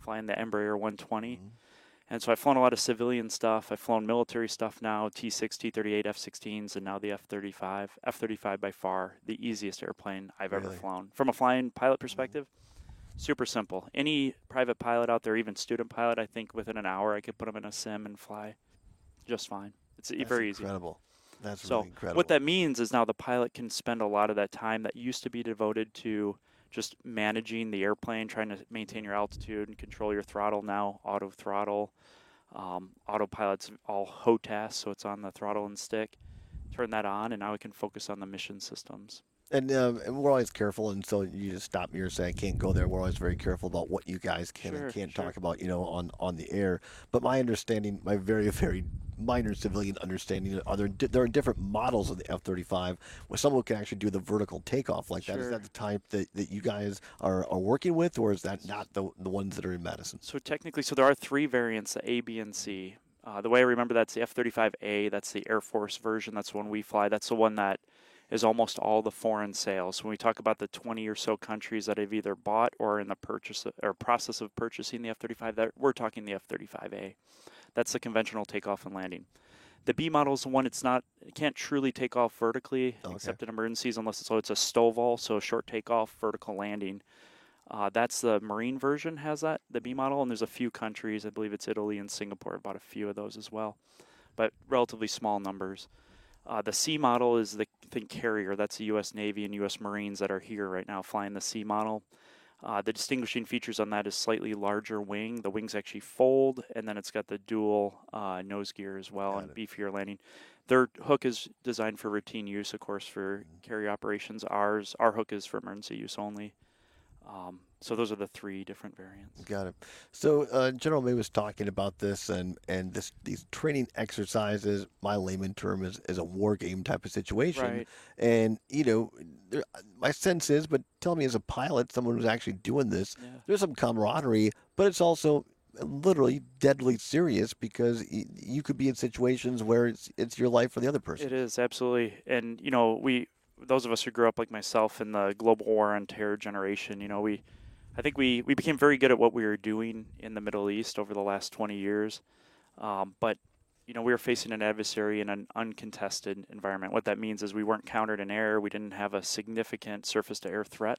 flying the Embraer one twenty. Mm-hmm. And so I've flown a lot of civilian stuff. I've flown military stuff now, T six, T thirty-eight, F sixteens, and now the F thirty-five. F thirty-five by far the easiest airplane I've really? ever flown. From a flying pilot perspective, mm-hmm. super simple. Any private pilot out there, even student pilot, I think within an hour I could put them in a sim and fly just fine. It's That's very easy. Incredible. That's so really incredible. What that means is now the pilot can spend a lot of that time that used to be devoted to just managing the airplane, trying to maintain your altitude and control your throttle. Now auto throttle, um, autopilot's all H O T A S, so it's on the throttle and stick. Turn that on, and now we can focus on the mission systems. And, um, and we're always careful, and so you just stop me or say I can't go there. We're always very careful about what you guys can sure, and can't sure. talk about, you know, on, on the air. But my understanding, my very, very minor civilian understanding, are there there are different models of the F thirty-five where someone can actually do the vertical takeoff like that. Sure. Is that the type that, that you guys are, are working with, or is that not the the ones that are in Madison? So technically, so there are three variants, the A, B, and C. Uh, the way I remember that's the F thirty-five A. That's the Air Force version. That's the one we fly. That's the one that is almost all the foreign sales. When we talk about the twenty or so countries that have either bought or in the purchase or process of purchasing the F thirty-five, that we're talking the F thirty-five A. That's the conventional takeoff and landing. The B model is the one it's not, it can't truly take off vertically okay. except in emergencies unless it's, so it's a STOVL, so short takeoff, vertical landing. Uh, that's the Marine version has that, the B model, and there's a few countries, I believe it's Italy and Singapore, bought a few of those as well, but relatively small numbers. Uh, the C model is the think carrier. That's the U S Navy and U S Marines that are here right now flying the C model. Uh, the distinguishing features on that is slightly larger wing. The wings actually fold, and then it's got the dual uh, nose gear as well, got and it. beefier landing. Their hook is designed for routine use, of course, for mm-hmm. carrier operations. Ours, our hook is for emergency use only. Um, so those are the three different variants. Got it. So uh, General May was talking about this, and, and this these training exercises, my layman term is, is a war game type of situation. Right. And, you know, there, my sense is, but tell me as a pilot, someone who's actually doing this, yeah. there's some camaraderie, but it's also literally deadly serious because y- you could be in situations where it's it's your life or the other person. It is, absolutely. And, you know, we... those of us who grew up like myself in the global war on terror generation, you know, we, I think we, we became very good at what we were doing in the Middle East over the last twenty years. Um, but, you know, we were facing an adversary in an uncontested environment. What that means is we weren't countered in air. We didn't have a significant surface-to-air threat.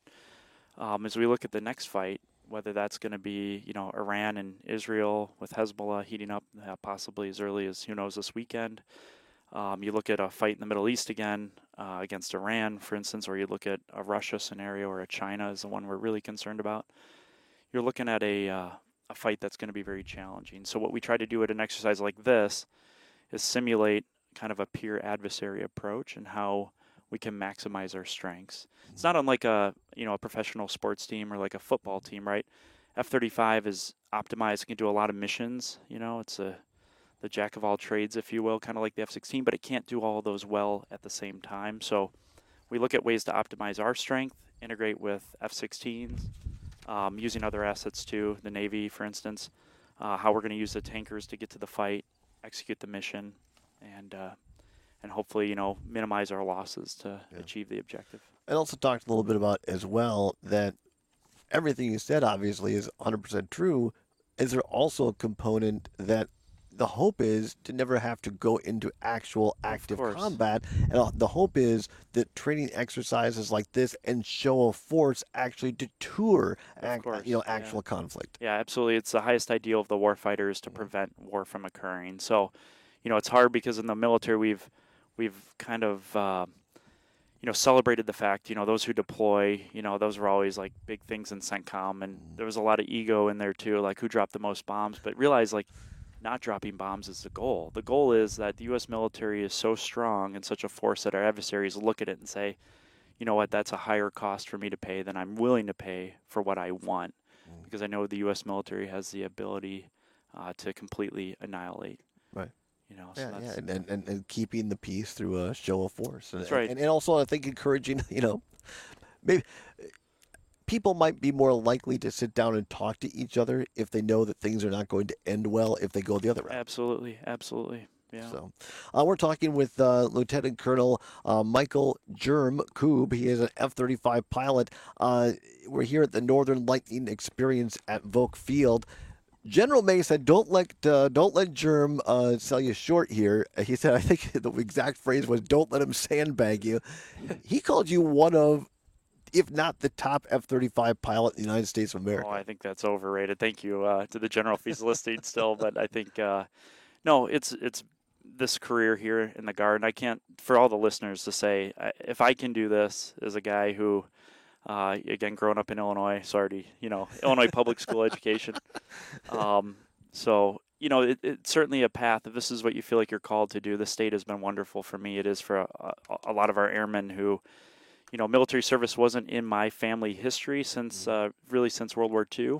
Um, as we look at the next fight, whether that's going to be, you know, Iran and Israel with Hezbollah heating up uh, possibly as early as, who knows, this weekend. Um, you look at a fight in the Middle East again uh, against Iran, for instance, or you look at a Russia scenario or a China is the one we're really concerned about. You're looking at a uh, a fight that's going to be very challenging. So what we try to do at an exercise like this is simulate kind of a peer adversary approach and how we can maximize our strengths. It's not unlike a you know a professional sports team or like a football team, right? F thirty-five is optimized, it can do a lot of missions. You know, it's a the jack of all trades, if you will, kind of like the F sixteen, but it can't do all of those well at the same time. So we look at ways to optimize our strength, integrate with F sixteens, um, using other assets too, the Navy, for instance, uh, how we're going to use the tankers to get to the fight, execute the mission, and uh, and hopefully, you know, minimize our losses to yeah. achieve the objective. And also talked a little bit about as well that everything you said obviously is one hundred percent true. Is there also a component that the hope is to never have to go into actual active combat, and the hope is that training exercises like this and show of force actually deter act, you know actual yeah. conflict. Yeah, absolutely. It's the highest ideal of the warfighter is to prevent war from occurring. So, you know, it's hard because in the military we've we've kind of uh, you know celebrated the fact, you know, those who deploy, you know, those were always like big things in CENTCOM, and there was a lot of ego in there too, like who dropped the most bombs, but realize like not dropping bombs is the goal. The goal is that the U S military is so strong and such a force that our adversaries look at it and say, you know what, that's a higher cost for me to pay than I'm willing to pay for what I want, mm. because I know the U S military has the ability uh, to completely annihilate. Right. You know, yeah, so that's, yeah. And, and, and, and keeping the peace through a show of force. And, that's right. And, and also, I think encouraging, you know, maybe people might be more likely to sit down and talk to each other if they know that things are not going to end well if they go the other route. Absolutely, absolutely. Yeah. So, uh, we're talking with uh, Lieutenant Colonel uh, Michael Germ Koob. He is an F thirty-five pilot. Uh, we're here at the Northern Lightning Experience at Volk Field. General May said, "Don't let uh, don't let Germ uh, sell you short here." He said, "I think the exact phrase was, don't let him sandbag you." He called you one of, if not the top F thirty-five pilot in the United States of America. Oh, I think that's overrated. Thank you uh, to the general if he's listening still, but I think uh, no, it's it's this career here in the Guard. And I can't, for all the listeners, to say I- if I can do this as a guy who. Uh, again, growing up in Illinois, sorry, you know, Illinois public school education. Um, so, you know, it, it's certainly a path. If this is what you feel like you're called to do, the state has been wonderful for me. It is for a, a lot of our airmen who, you know, military service wasn't in my family history since, uh, really since World War Two.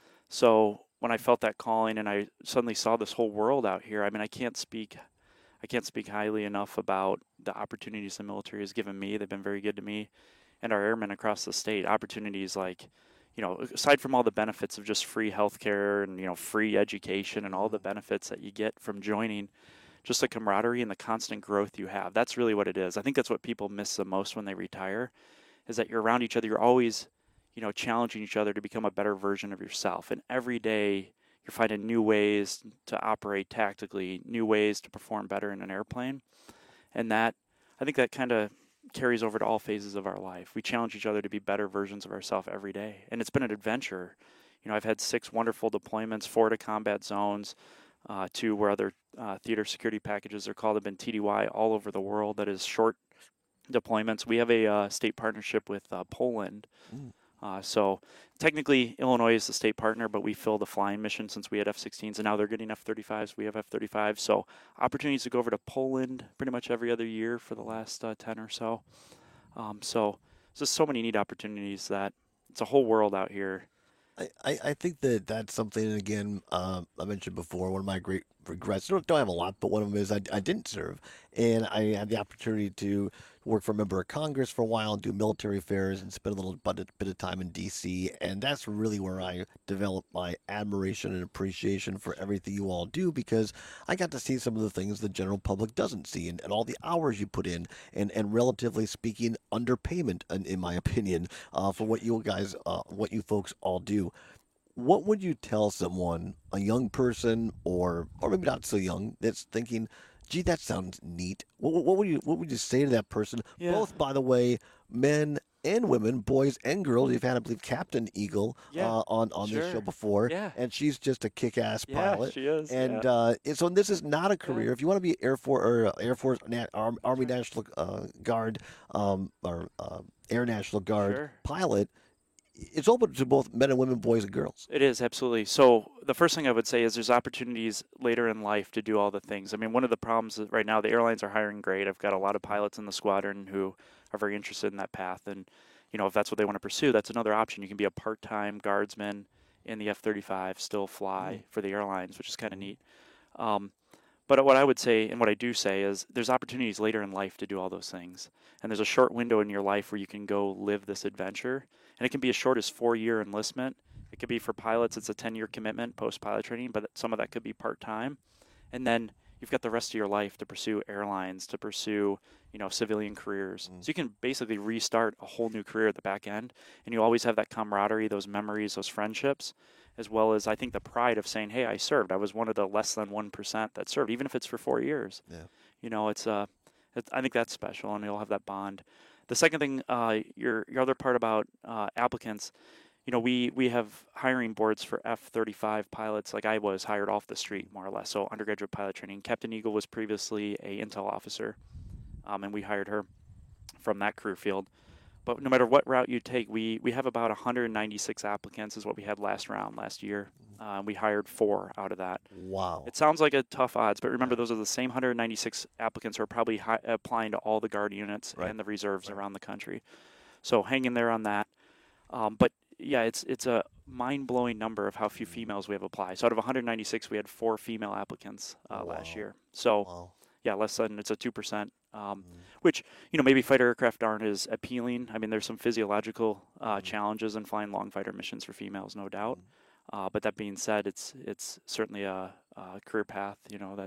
So when I felt that calling and I suddenly saw this whole world out here, I mean, I can't speak, I can't speak highly enough about the opportunities the military has given me. They've been very good to me. And our airmen across the state, opportunities like, you know, aside from all the benefits of just free healthcare and, you know, free education and all the benefits that you get from joining, just the camaraderie and the constant growth you have. That's really what it is. I think that's what people miss the most when they retire, is that you're around each other. You're always, you know, challenging each other to become a better version of yourself. And every day you're finding new ways to operate tactically, new ways to perform better in an airplane. And that, I think that kind of carries over to all phases of our life. We challenge each other to be better versions of ourselves every day. And it's been an adventure. You know, I've had six wonderful deployments, four to combat zones, uh, two where other uh, theater security packages are called, have been T D Y all over the world. That is short deployments. We have a uh, state partnership with uh, Poland. Mm. Uh, so technically, Illinois is the state partner, but we fill the flying mission since we had F sixteens, and now they're getting F thirty-fives. We have F thirty-fives. So opportunities to go over to Poland pretty much every other year for the last uh, ten or so. Um, so there's just so many neat opportunities that it's a whole world out here. I, I, I think that that's something, again, uh, I mentioned before, one of my great regrets. Don't, don't have a lot, but one of them is I, I didn't serve. And I had the opportunity to work for a member of Congress for a while, do military affairs, and spend a little bit, bit of time in D C. And that's really where I developed my admiration and appreciation for everything you all do, because I got to see some of the things the general public doesn't see, and, and all the hours you put in, and, and relatively speaking, underpayment, in, in my opinion, uh, for what you guys, uh, what you folks all do. What would you tell someone, a young person, or or maybe not so young, that's thinking, "Gee, that sounds neat"? What, what would you what would you say to that person? Yeah. Both, by the way, men and women, boys and girls. You've had, I believe, Captain Eagle Yeah, uh, on on this sure. show before, Yeah. and she's just a kick-ass Yeah, pilot. she is, And yeah. uh, and so this is not a career. If you want to be Air Force or uh, Air Force, Na- Arm, Army National uh, Guard, um, or uh, Air National Guard Sure. pilot, it's open to both men and women, boys and girls. It is, absolutely. So the first thing I would say is there's opportunities later in life to do all the things. I mean, one of the problems is right now, the airlines are hiring great. I've got a lot of pilots in the squadron who are very interested in that path. And, you know, if that's what they want to pursue, that's another option. You can be a part-time guardsman in the F thirty-five, still fly for the airlines, which is kind of neat. Um, but what I would say, and what I do say, is there's opportunities later in life to do all those things. And there's a short window in your life where you can go live this adventure. And it can be as short as four-year enlistment. It could be for pilots, it's a ten-year commitment post-pilot training, but some of that could be part-time. And then you've got the rest of your life to pursue airlines, to pursue, you know, civilian careers. So you can basically restart a whole new career at the back end, and you always have that camaraderie, those memories, those friendships, as well as, I think, the pride of saying, hey, I served. I was one of the less than one percent that served, even if it's for four years. Yeah. You know, it's uh, it's, I think that's special, and you'll have that bond. The second thing, uh, your your other part about uh, applicants, you know, we, we have hiring boards for F thirty-five pilots. Like I was hired off the street, more or less. So undergraduate pilot training. Captain Eagle was previously a intel officer, um, and we hired her from that career field. But no matter what route you take, we, we have about one hundred ninety-six applicants is what we had last round, last year. Uh, we hired four out of that. Wow. It sounds like a tough odds, but remember, those are the same one hundred ninety-six applicants who are probably hi- applying to all the Guard units Right. and the reserves around the country. So hang in there on that. Um, but yeah, it's it's a mind-blowing number of how few females we have apply. So out of one hundred ninety-six, we had four female applicants uh, last year. So yeah, less than, it's a two percent, um, which, you know, maybe fighter aircraft aren't as appealing. I mean, there's some physiological uh, challenges in flying long fighter missions for females, no doubt. Uh, but that being said, it's it's certainly a, a career path, you know, that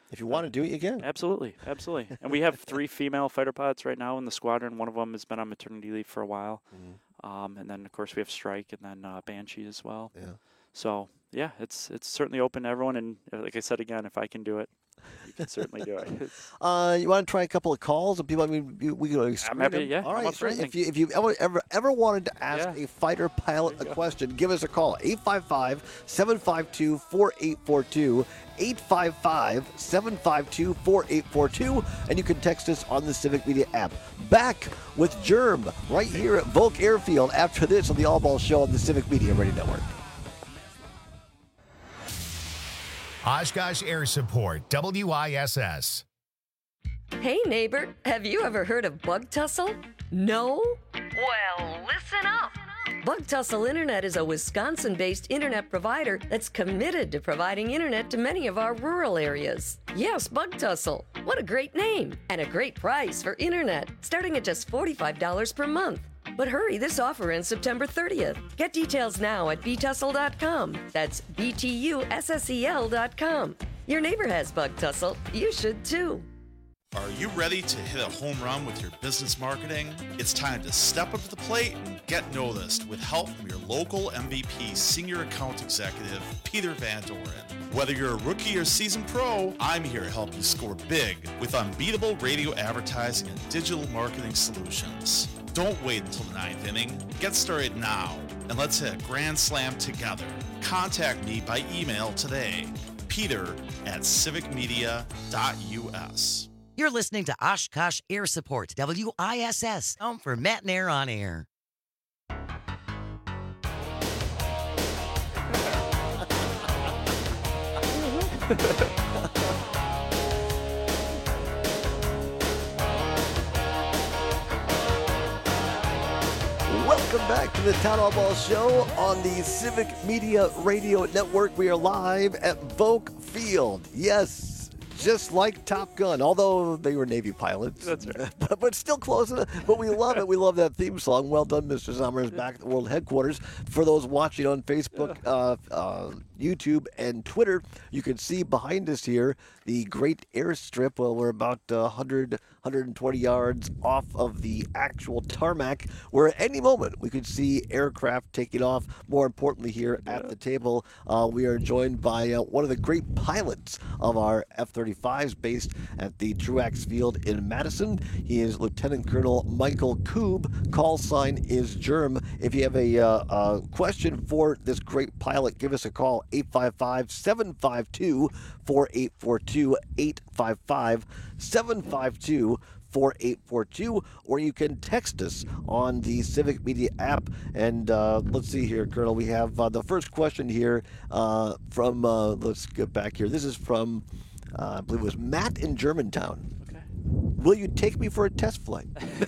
If you want to do it, you can. Absolutely, absolutely. And we have three female fighter pilots right now in the squadron. One of them has been on maternity leave for a while. Mm-hmm. um, and then, of course, we have Strike and then uh, Banshee as well. Yeah. So, yeah, it's it's certainly open to everyone. And uh, like I said, again, if I can do it, you can certainly do it. Uh, you want to try a couple of calls? And people, I mean, we, we can screen I'm happy, them. yeah, All I'm right. up for So if anything. you if you ever ever ever wanted to ask Yeah. a fighter pilot a question, give us a call. eight five five, seven five two, four eight four two. eight five five, seven five two, four eight four two, and you can text us on the Civic Media app. Back with Germ right here at Volk Airfield after this on the All Ball Show on the Civic Media Radio Network. Oshkosh Air Support, W I S S. Hey neighbor, have you ever heard of Bug Tussle? No? Well, listen up. Bug Tussle Internet is a Wisconsin-based internet provider that's committed to providing internet to many of our rural areas. Yes, Bug Tussle. What a great name and a great price for internet, starting at just forty-five dollars per month. But hurry, this offer ends September thirtieth. Get details now at b tussle dot com. That's B T U S S E L dot com. Your neighbor has Bug Tussle. You should too. Are you ready to hit a home run with your business marketing? It's time to step up to the plate and get noticed with help from your local M V P Senior Account Executive, Peter Van Doren. Whether you're a rookie or seasoned pro, I'm here to help you score big with unbeatable radio advertising and digital marketing solutions. Don't wait until the ninth inning. Get started now, and let's hit a grand slam together. Contact me by email today, peter at civic media dot u s. You're listening to Oshkosh Air Support, W I S S, home for Matt and Air on Air. Welcome back to the Town Hall Ball Show on the Civic Media Radio Network. We are live at Volk Field. Yes, just like Top Gun, although they were Navy pilots. That's right. But, but still close enough. But we love it. We love that theme song. Well done, Mister Summers, back at the World Headquarters. For those watching on Facebook, uh, uh, YouTube, and Twitter, you can see behind us here the great airstrip. Well, we're about uh, one hundred, one hundred twenty yards off of the actual tarmac, where at any moment we could see aircraft taking off. More importantly, here at the table, uh, we are joined by uh, one of the great pilots of our F thirty-fives based at the Truax Field in Madison. He is Lieutenant Colonel Michael Koob. Call sign is Germ. If you have a, uh, a question for this great pilot, give us a call, eight five five, seven five two, four eight four two, eight five five, seven five two, four eight four two, or you can text us on the Civic Media app. And uh, let's see here, Colonel. We have uh, the first question here uh, from, uh, let's get back here. This is from, uh, I believe it was Matt in Germantown. Will you take me for a test flight?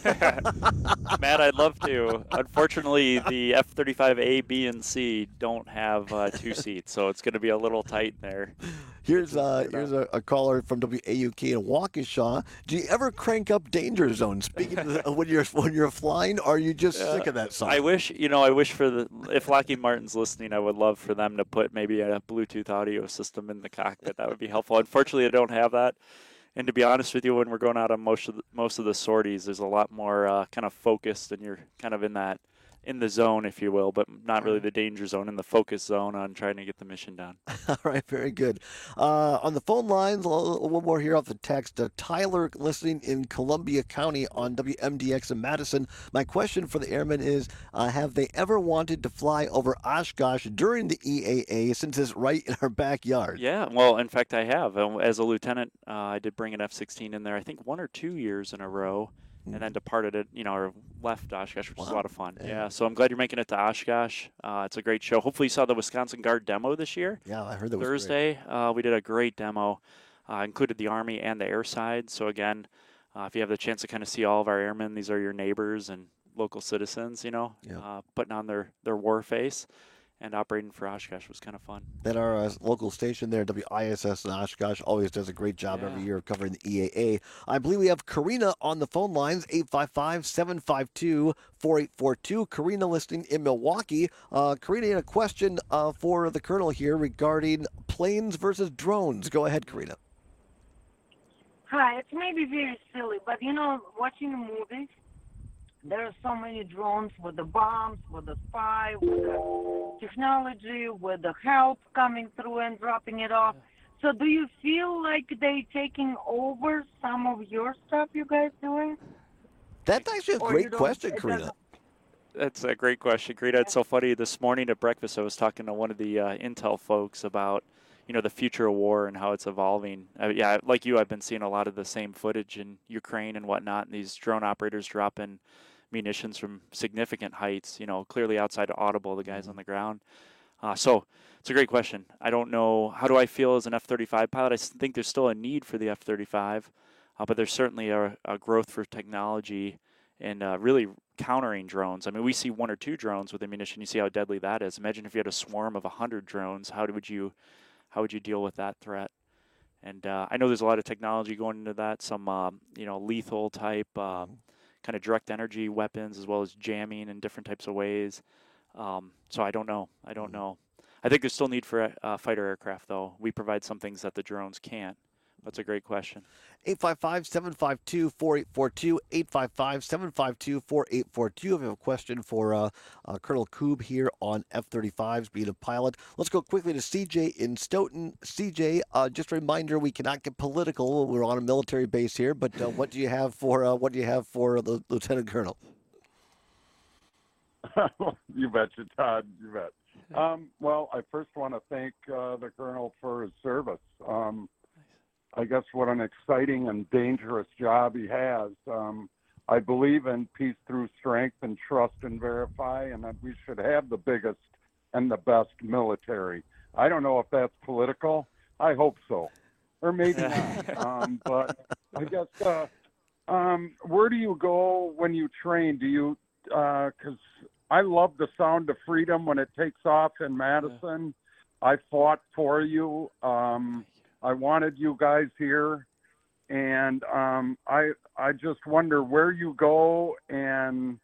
Matt, I'd love to. Unfortunately, the F thirty-five A, B, and C don't have uh, two seats, so it's going to be a little tight there. Here's uh, here's a, a caller from W A U K in Waukesha. Do you ever crank up Danger Zone? Speaking of the, when you're when you're flying, or are you just Yeah. sick of that song? I wish, you know, I wish for the, if Lockheed Martin's listening, I would love for them to put maybe a Bluetooth audio system in the cockpit. That would be helpful. Unfortunately, I don't have that. And to be honest with you, when we're going out on most of the, most of the sorties, there's a lot more uh, kind of focused, and you're kind of in that in the zone, if you will, but not really the danger zone, in the focus zone on trying to get the mission done. All right, very good. Uh, on the phone lines, a little, a little more here off the text. Uh, Tyler listening in Columbia County on W M D X in Madison. My question for the airmen is, uh, have they ever wanted to fly over Oshkosh during the E A A, since it's right in our backyard? Yeah, well, in fact, I have. Um, As a lieutenant, uh, I did bring an F sixteen in there, I think one or two years in a row, and then departed it, you know, or left Oshkosh, which was a lot of fun. Yeah. So I'm glad you're making it to Oshkosh. Uh, it's a great show. Hopefully you saw the Wisconsin Guard demo this year. Yeah, I heard that was Thursday, uh, we did a great demo. Uh, included the Army and the air side. So again, uh, if you have the chance to kind of see all of our airmen, these are your neighbors and local citizens, you know, Yeah. uh, putting on their, their war face. And operating for Oshkosh was kind of fun. That our uh, local station there, W I S S in Oshkosh, always does a great job every year of covering the E A A. I believe we have Karina on the phone lines, eight five five, seven five two, four eight four two. Karina listening in Milwaukee. Uh, Karina, you had a question uh, for the Colonel here regarding planes versus drones. Go ahead, Karina. Hi, it may be very silly, but you know, watching the movies, there are so many drones with the bombs, with the spy, with the technology, with the help coming through and dropping it off. So do you feel like they taking over some of your stuff you guys doing? That's actually a Or great you don't- question, it Karina. doesn't- That's a great question, Karina. It's so funny. This morning at breakfast, I was talking to one of the uh, Intel folks about, you know, the future of war and how it's evolving. Uh, yeah, like you, I've been seeing a lot of the same footage in Ukraine and whatnot, and these drone operators dropping munitions from significant heights, you know, clearly outside of audible, the guys on the ground. Uh, so it's a great question. I don't know. How do I feel as an F thirty-five pilot? I s- think there's still a need for the F thirty-five, uh, but there's certainly a, a growth for technology and uh, really countering drones. I mean, we see one or two drones with ammunition. You see how deadly that is. Imagine if you had a swarm of one hundred drones. How would you, how would you deal with that threat? And uh, I know there's a lot of technology going into that. Some, um, you know, lethal type, uh, kind of direct energy weapons, as well as jamming in different types of ways. Um, so I don't know. I don't know. I think there's still need for uh, fighter aircraft, though. We provide some things that the drones can't. That's a great question. eight five five, seven five two, four eight four two, eight five five, seven five two, four eight four two. If you have a question for uh, uh, Colonel Koob here on F thirty-fives, being a pilot. Let's go quickly to C J in Stoughton. C J, uh, just a reminder, we cannot get political. We're on a military base here, but uh, what do you have for uh, what do you have for the Lieutenant Colonel? You betcha, Todd. You bet. Um, well, I first want to thank uh, the Colonel for his service. Um, I guess what an exciting and dangerous job he has. Um, I believe in peace through strength and trust and verify, and that we should have the biggest and the best military. I don't know if that's political. I hope so, or maybe not. Um, but I guess uh, um, where do you go when you train? Do you because uh, I love the sound of freedom when it takes off in Madison. I fought for you. Um, I wanted you guys here, and um, I I just wonder where you go and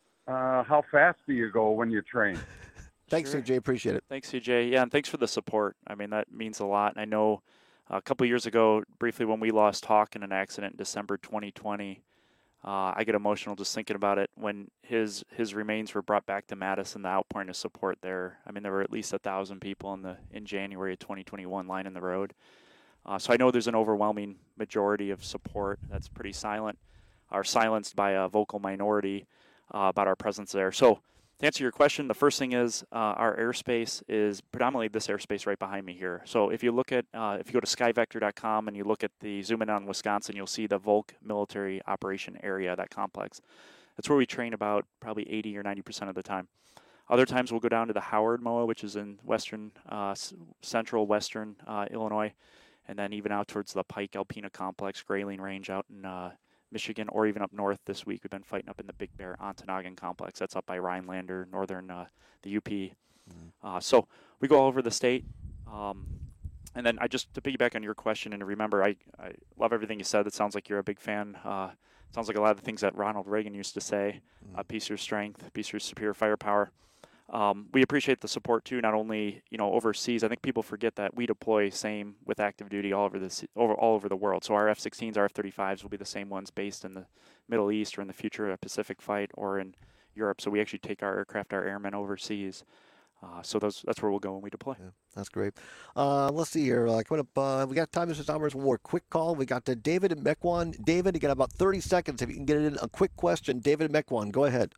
uh, how fast do you go when you train? Thanks, Sure. C J. Appreciate it. Thanks, C J. Yeah, and thanks for the support. I mean, that means a lot. And I know a couple years ago, briefly when we lost Hawk in an accident in December twenty twenty, uh, I get emotional just thinking about it. When his his remains were brought back to Madison, the outpouring of support there. I mean, there were at least a thousand people in the in January of twenty twenty-one lining the road. Uh, so I know there's an overwhelming majority of support that's pretty silent, or silenced by a vocal minority uh, about our presence there. So to answer your question, the first thing is uh, our airspace is predominantly this airspace right behind me here. So if you look at, uh, if you go to sky vector dot com and you look at the zoom in on Wisconsin, you'll see the Volk military operation area, that complex. That's where we train about probably eighty or ninety percent of the time. Other times we'll go down to the Howard M O A, which is in western, uh, central western uh, Illinois, and then even out towards the Pike Alpena Complex, Grayling Range out in uh, Michigan, or even up north this week. We've been fighting up in the Big Bear Ontonagon Complex. That's up by Rhinelander, northern uh, the U P. Mm-hmm. Uh, so we go all over the state. Um, and then I just, to piggyback on your question, and to remember, I, I love everything you said. It sounds like you're a big fan. Uh, sounds like a lot of the things that Ronald Reagan used to say, mm-hmm. uh, peace through strength, peace through superior firepower. Um, we appreciate the support too, not only you know overseas. I think people forget that we deploy same with active duty all over this over all over the world. So our F sixteens, our F thirty-fives will be the same ones based in the Middle East or in the future a Pacific fight or in Europe. So we actually take our aircraft, our airmen overseas. Uh, so those that's where we'll go when we deploy. Yeah, that's great. Uh, let's see here. Uh, coming up, uh, we got time, Mister Summers. One more quick call. We got uh, David in Mequon. David, you got about thirty seconds. If you can get it in a quick question, David in Mequon, go ahead.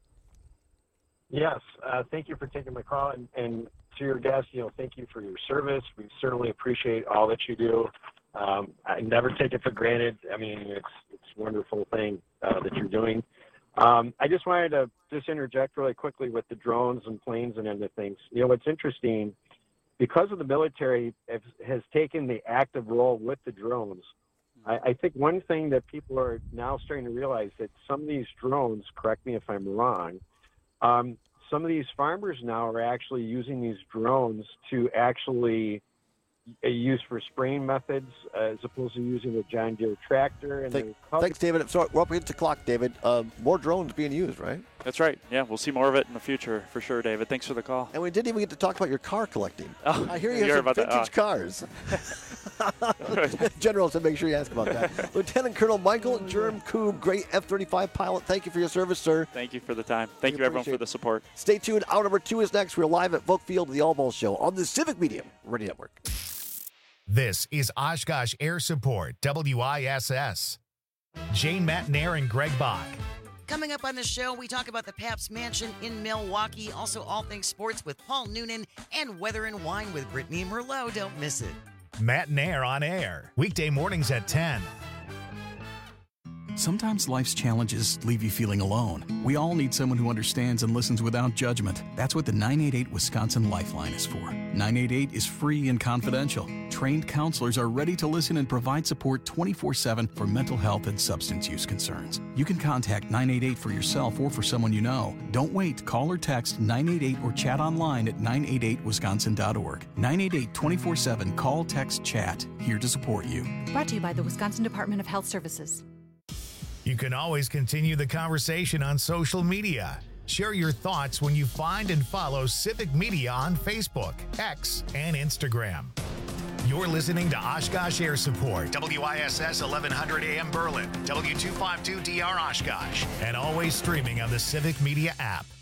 Yes, uh, thank you for taking my call, and, and to your guests, you know, thank you for your service. We certainly appreciate all that you do. Um, I never take it for granted. I mean, it's it's a wonderful thing uh, that you're doing. Um, I just wanted to just interject really quickly with the drones and planes and other things. You know, what's interesting, because of the military has, has taken the active role with the drones, I, I think one thing that people are now starting to realize that some of these drones, correct me if I'm wrong, Um, some of these farmers now are actually using these drones to actually uh, use for spraying methods uh, as opposed to using a John Deere tractor. And Thank, thanks, David. Sorry, we're up against the clock, David. Uh, more drones being used, right? That's right. Yeah, we'll see more of it in the future for sure, David. Thanks for the call. And we didn't even get to talk about your car collecting. Oh, I hear you you have heard some about that. vintage Oh. cars. General said make sure you ask about that. Lieutenant Colonel Michael Germ Koob, great F thirty-five pilot. Thank you for your service, sir. Thank you for the time. Thank We you, everyone, appreciate for the support. Stay tuned. Hour number two is next. We're live at Volkfield, the All Ball Show on the Civic Media Radio Network. This is Oshkosh Air Support, W I S S. Jane Matnair and Greg Bach. Coming up on the show, we talk about the Pabst Mansion in Milwaukee, also all things sports with Paul Noonan, and Weather and Wine with Brittany Merlot. Don't miss it. Matnair on air, weekday mornings at ten. Sometimes life's challenges leave you feeling alone. We all need someone who understands and listens without judgment. That's what the nine eight eight Wisconsin Lifeline is for. nine eight eight is free and confidential. Trained counselors are ready to listen and provide support twenty-four seven for mental health and substance use concerns. You can contact nine eight eight for yourself or for someone you know. Don't wait. Call or text nine eight eight or chat online at nine eight eight wisconsin dot org. nine eight eight twenty-four seven. Call, text, chat. Here to support you. Brought to you by the Wisconsin Department of Health Services. You can always continue the conversation on social media. Share your thoughts when you find and follow Civic Media on Facebook, X, and Instagram. You're listening to Oshkosh Air Support, W I S S eleven hundred A M Berlin, W two fifty-two D R Oshkosh, and always streaming on the Civic Media app.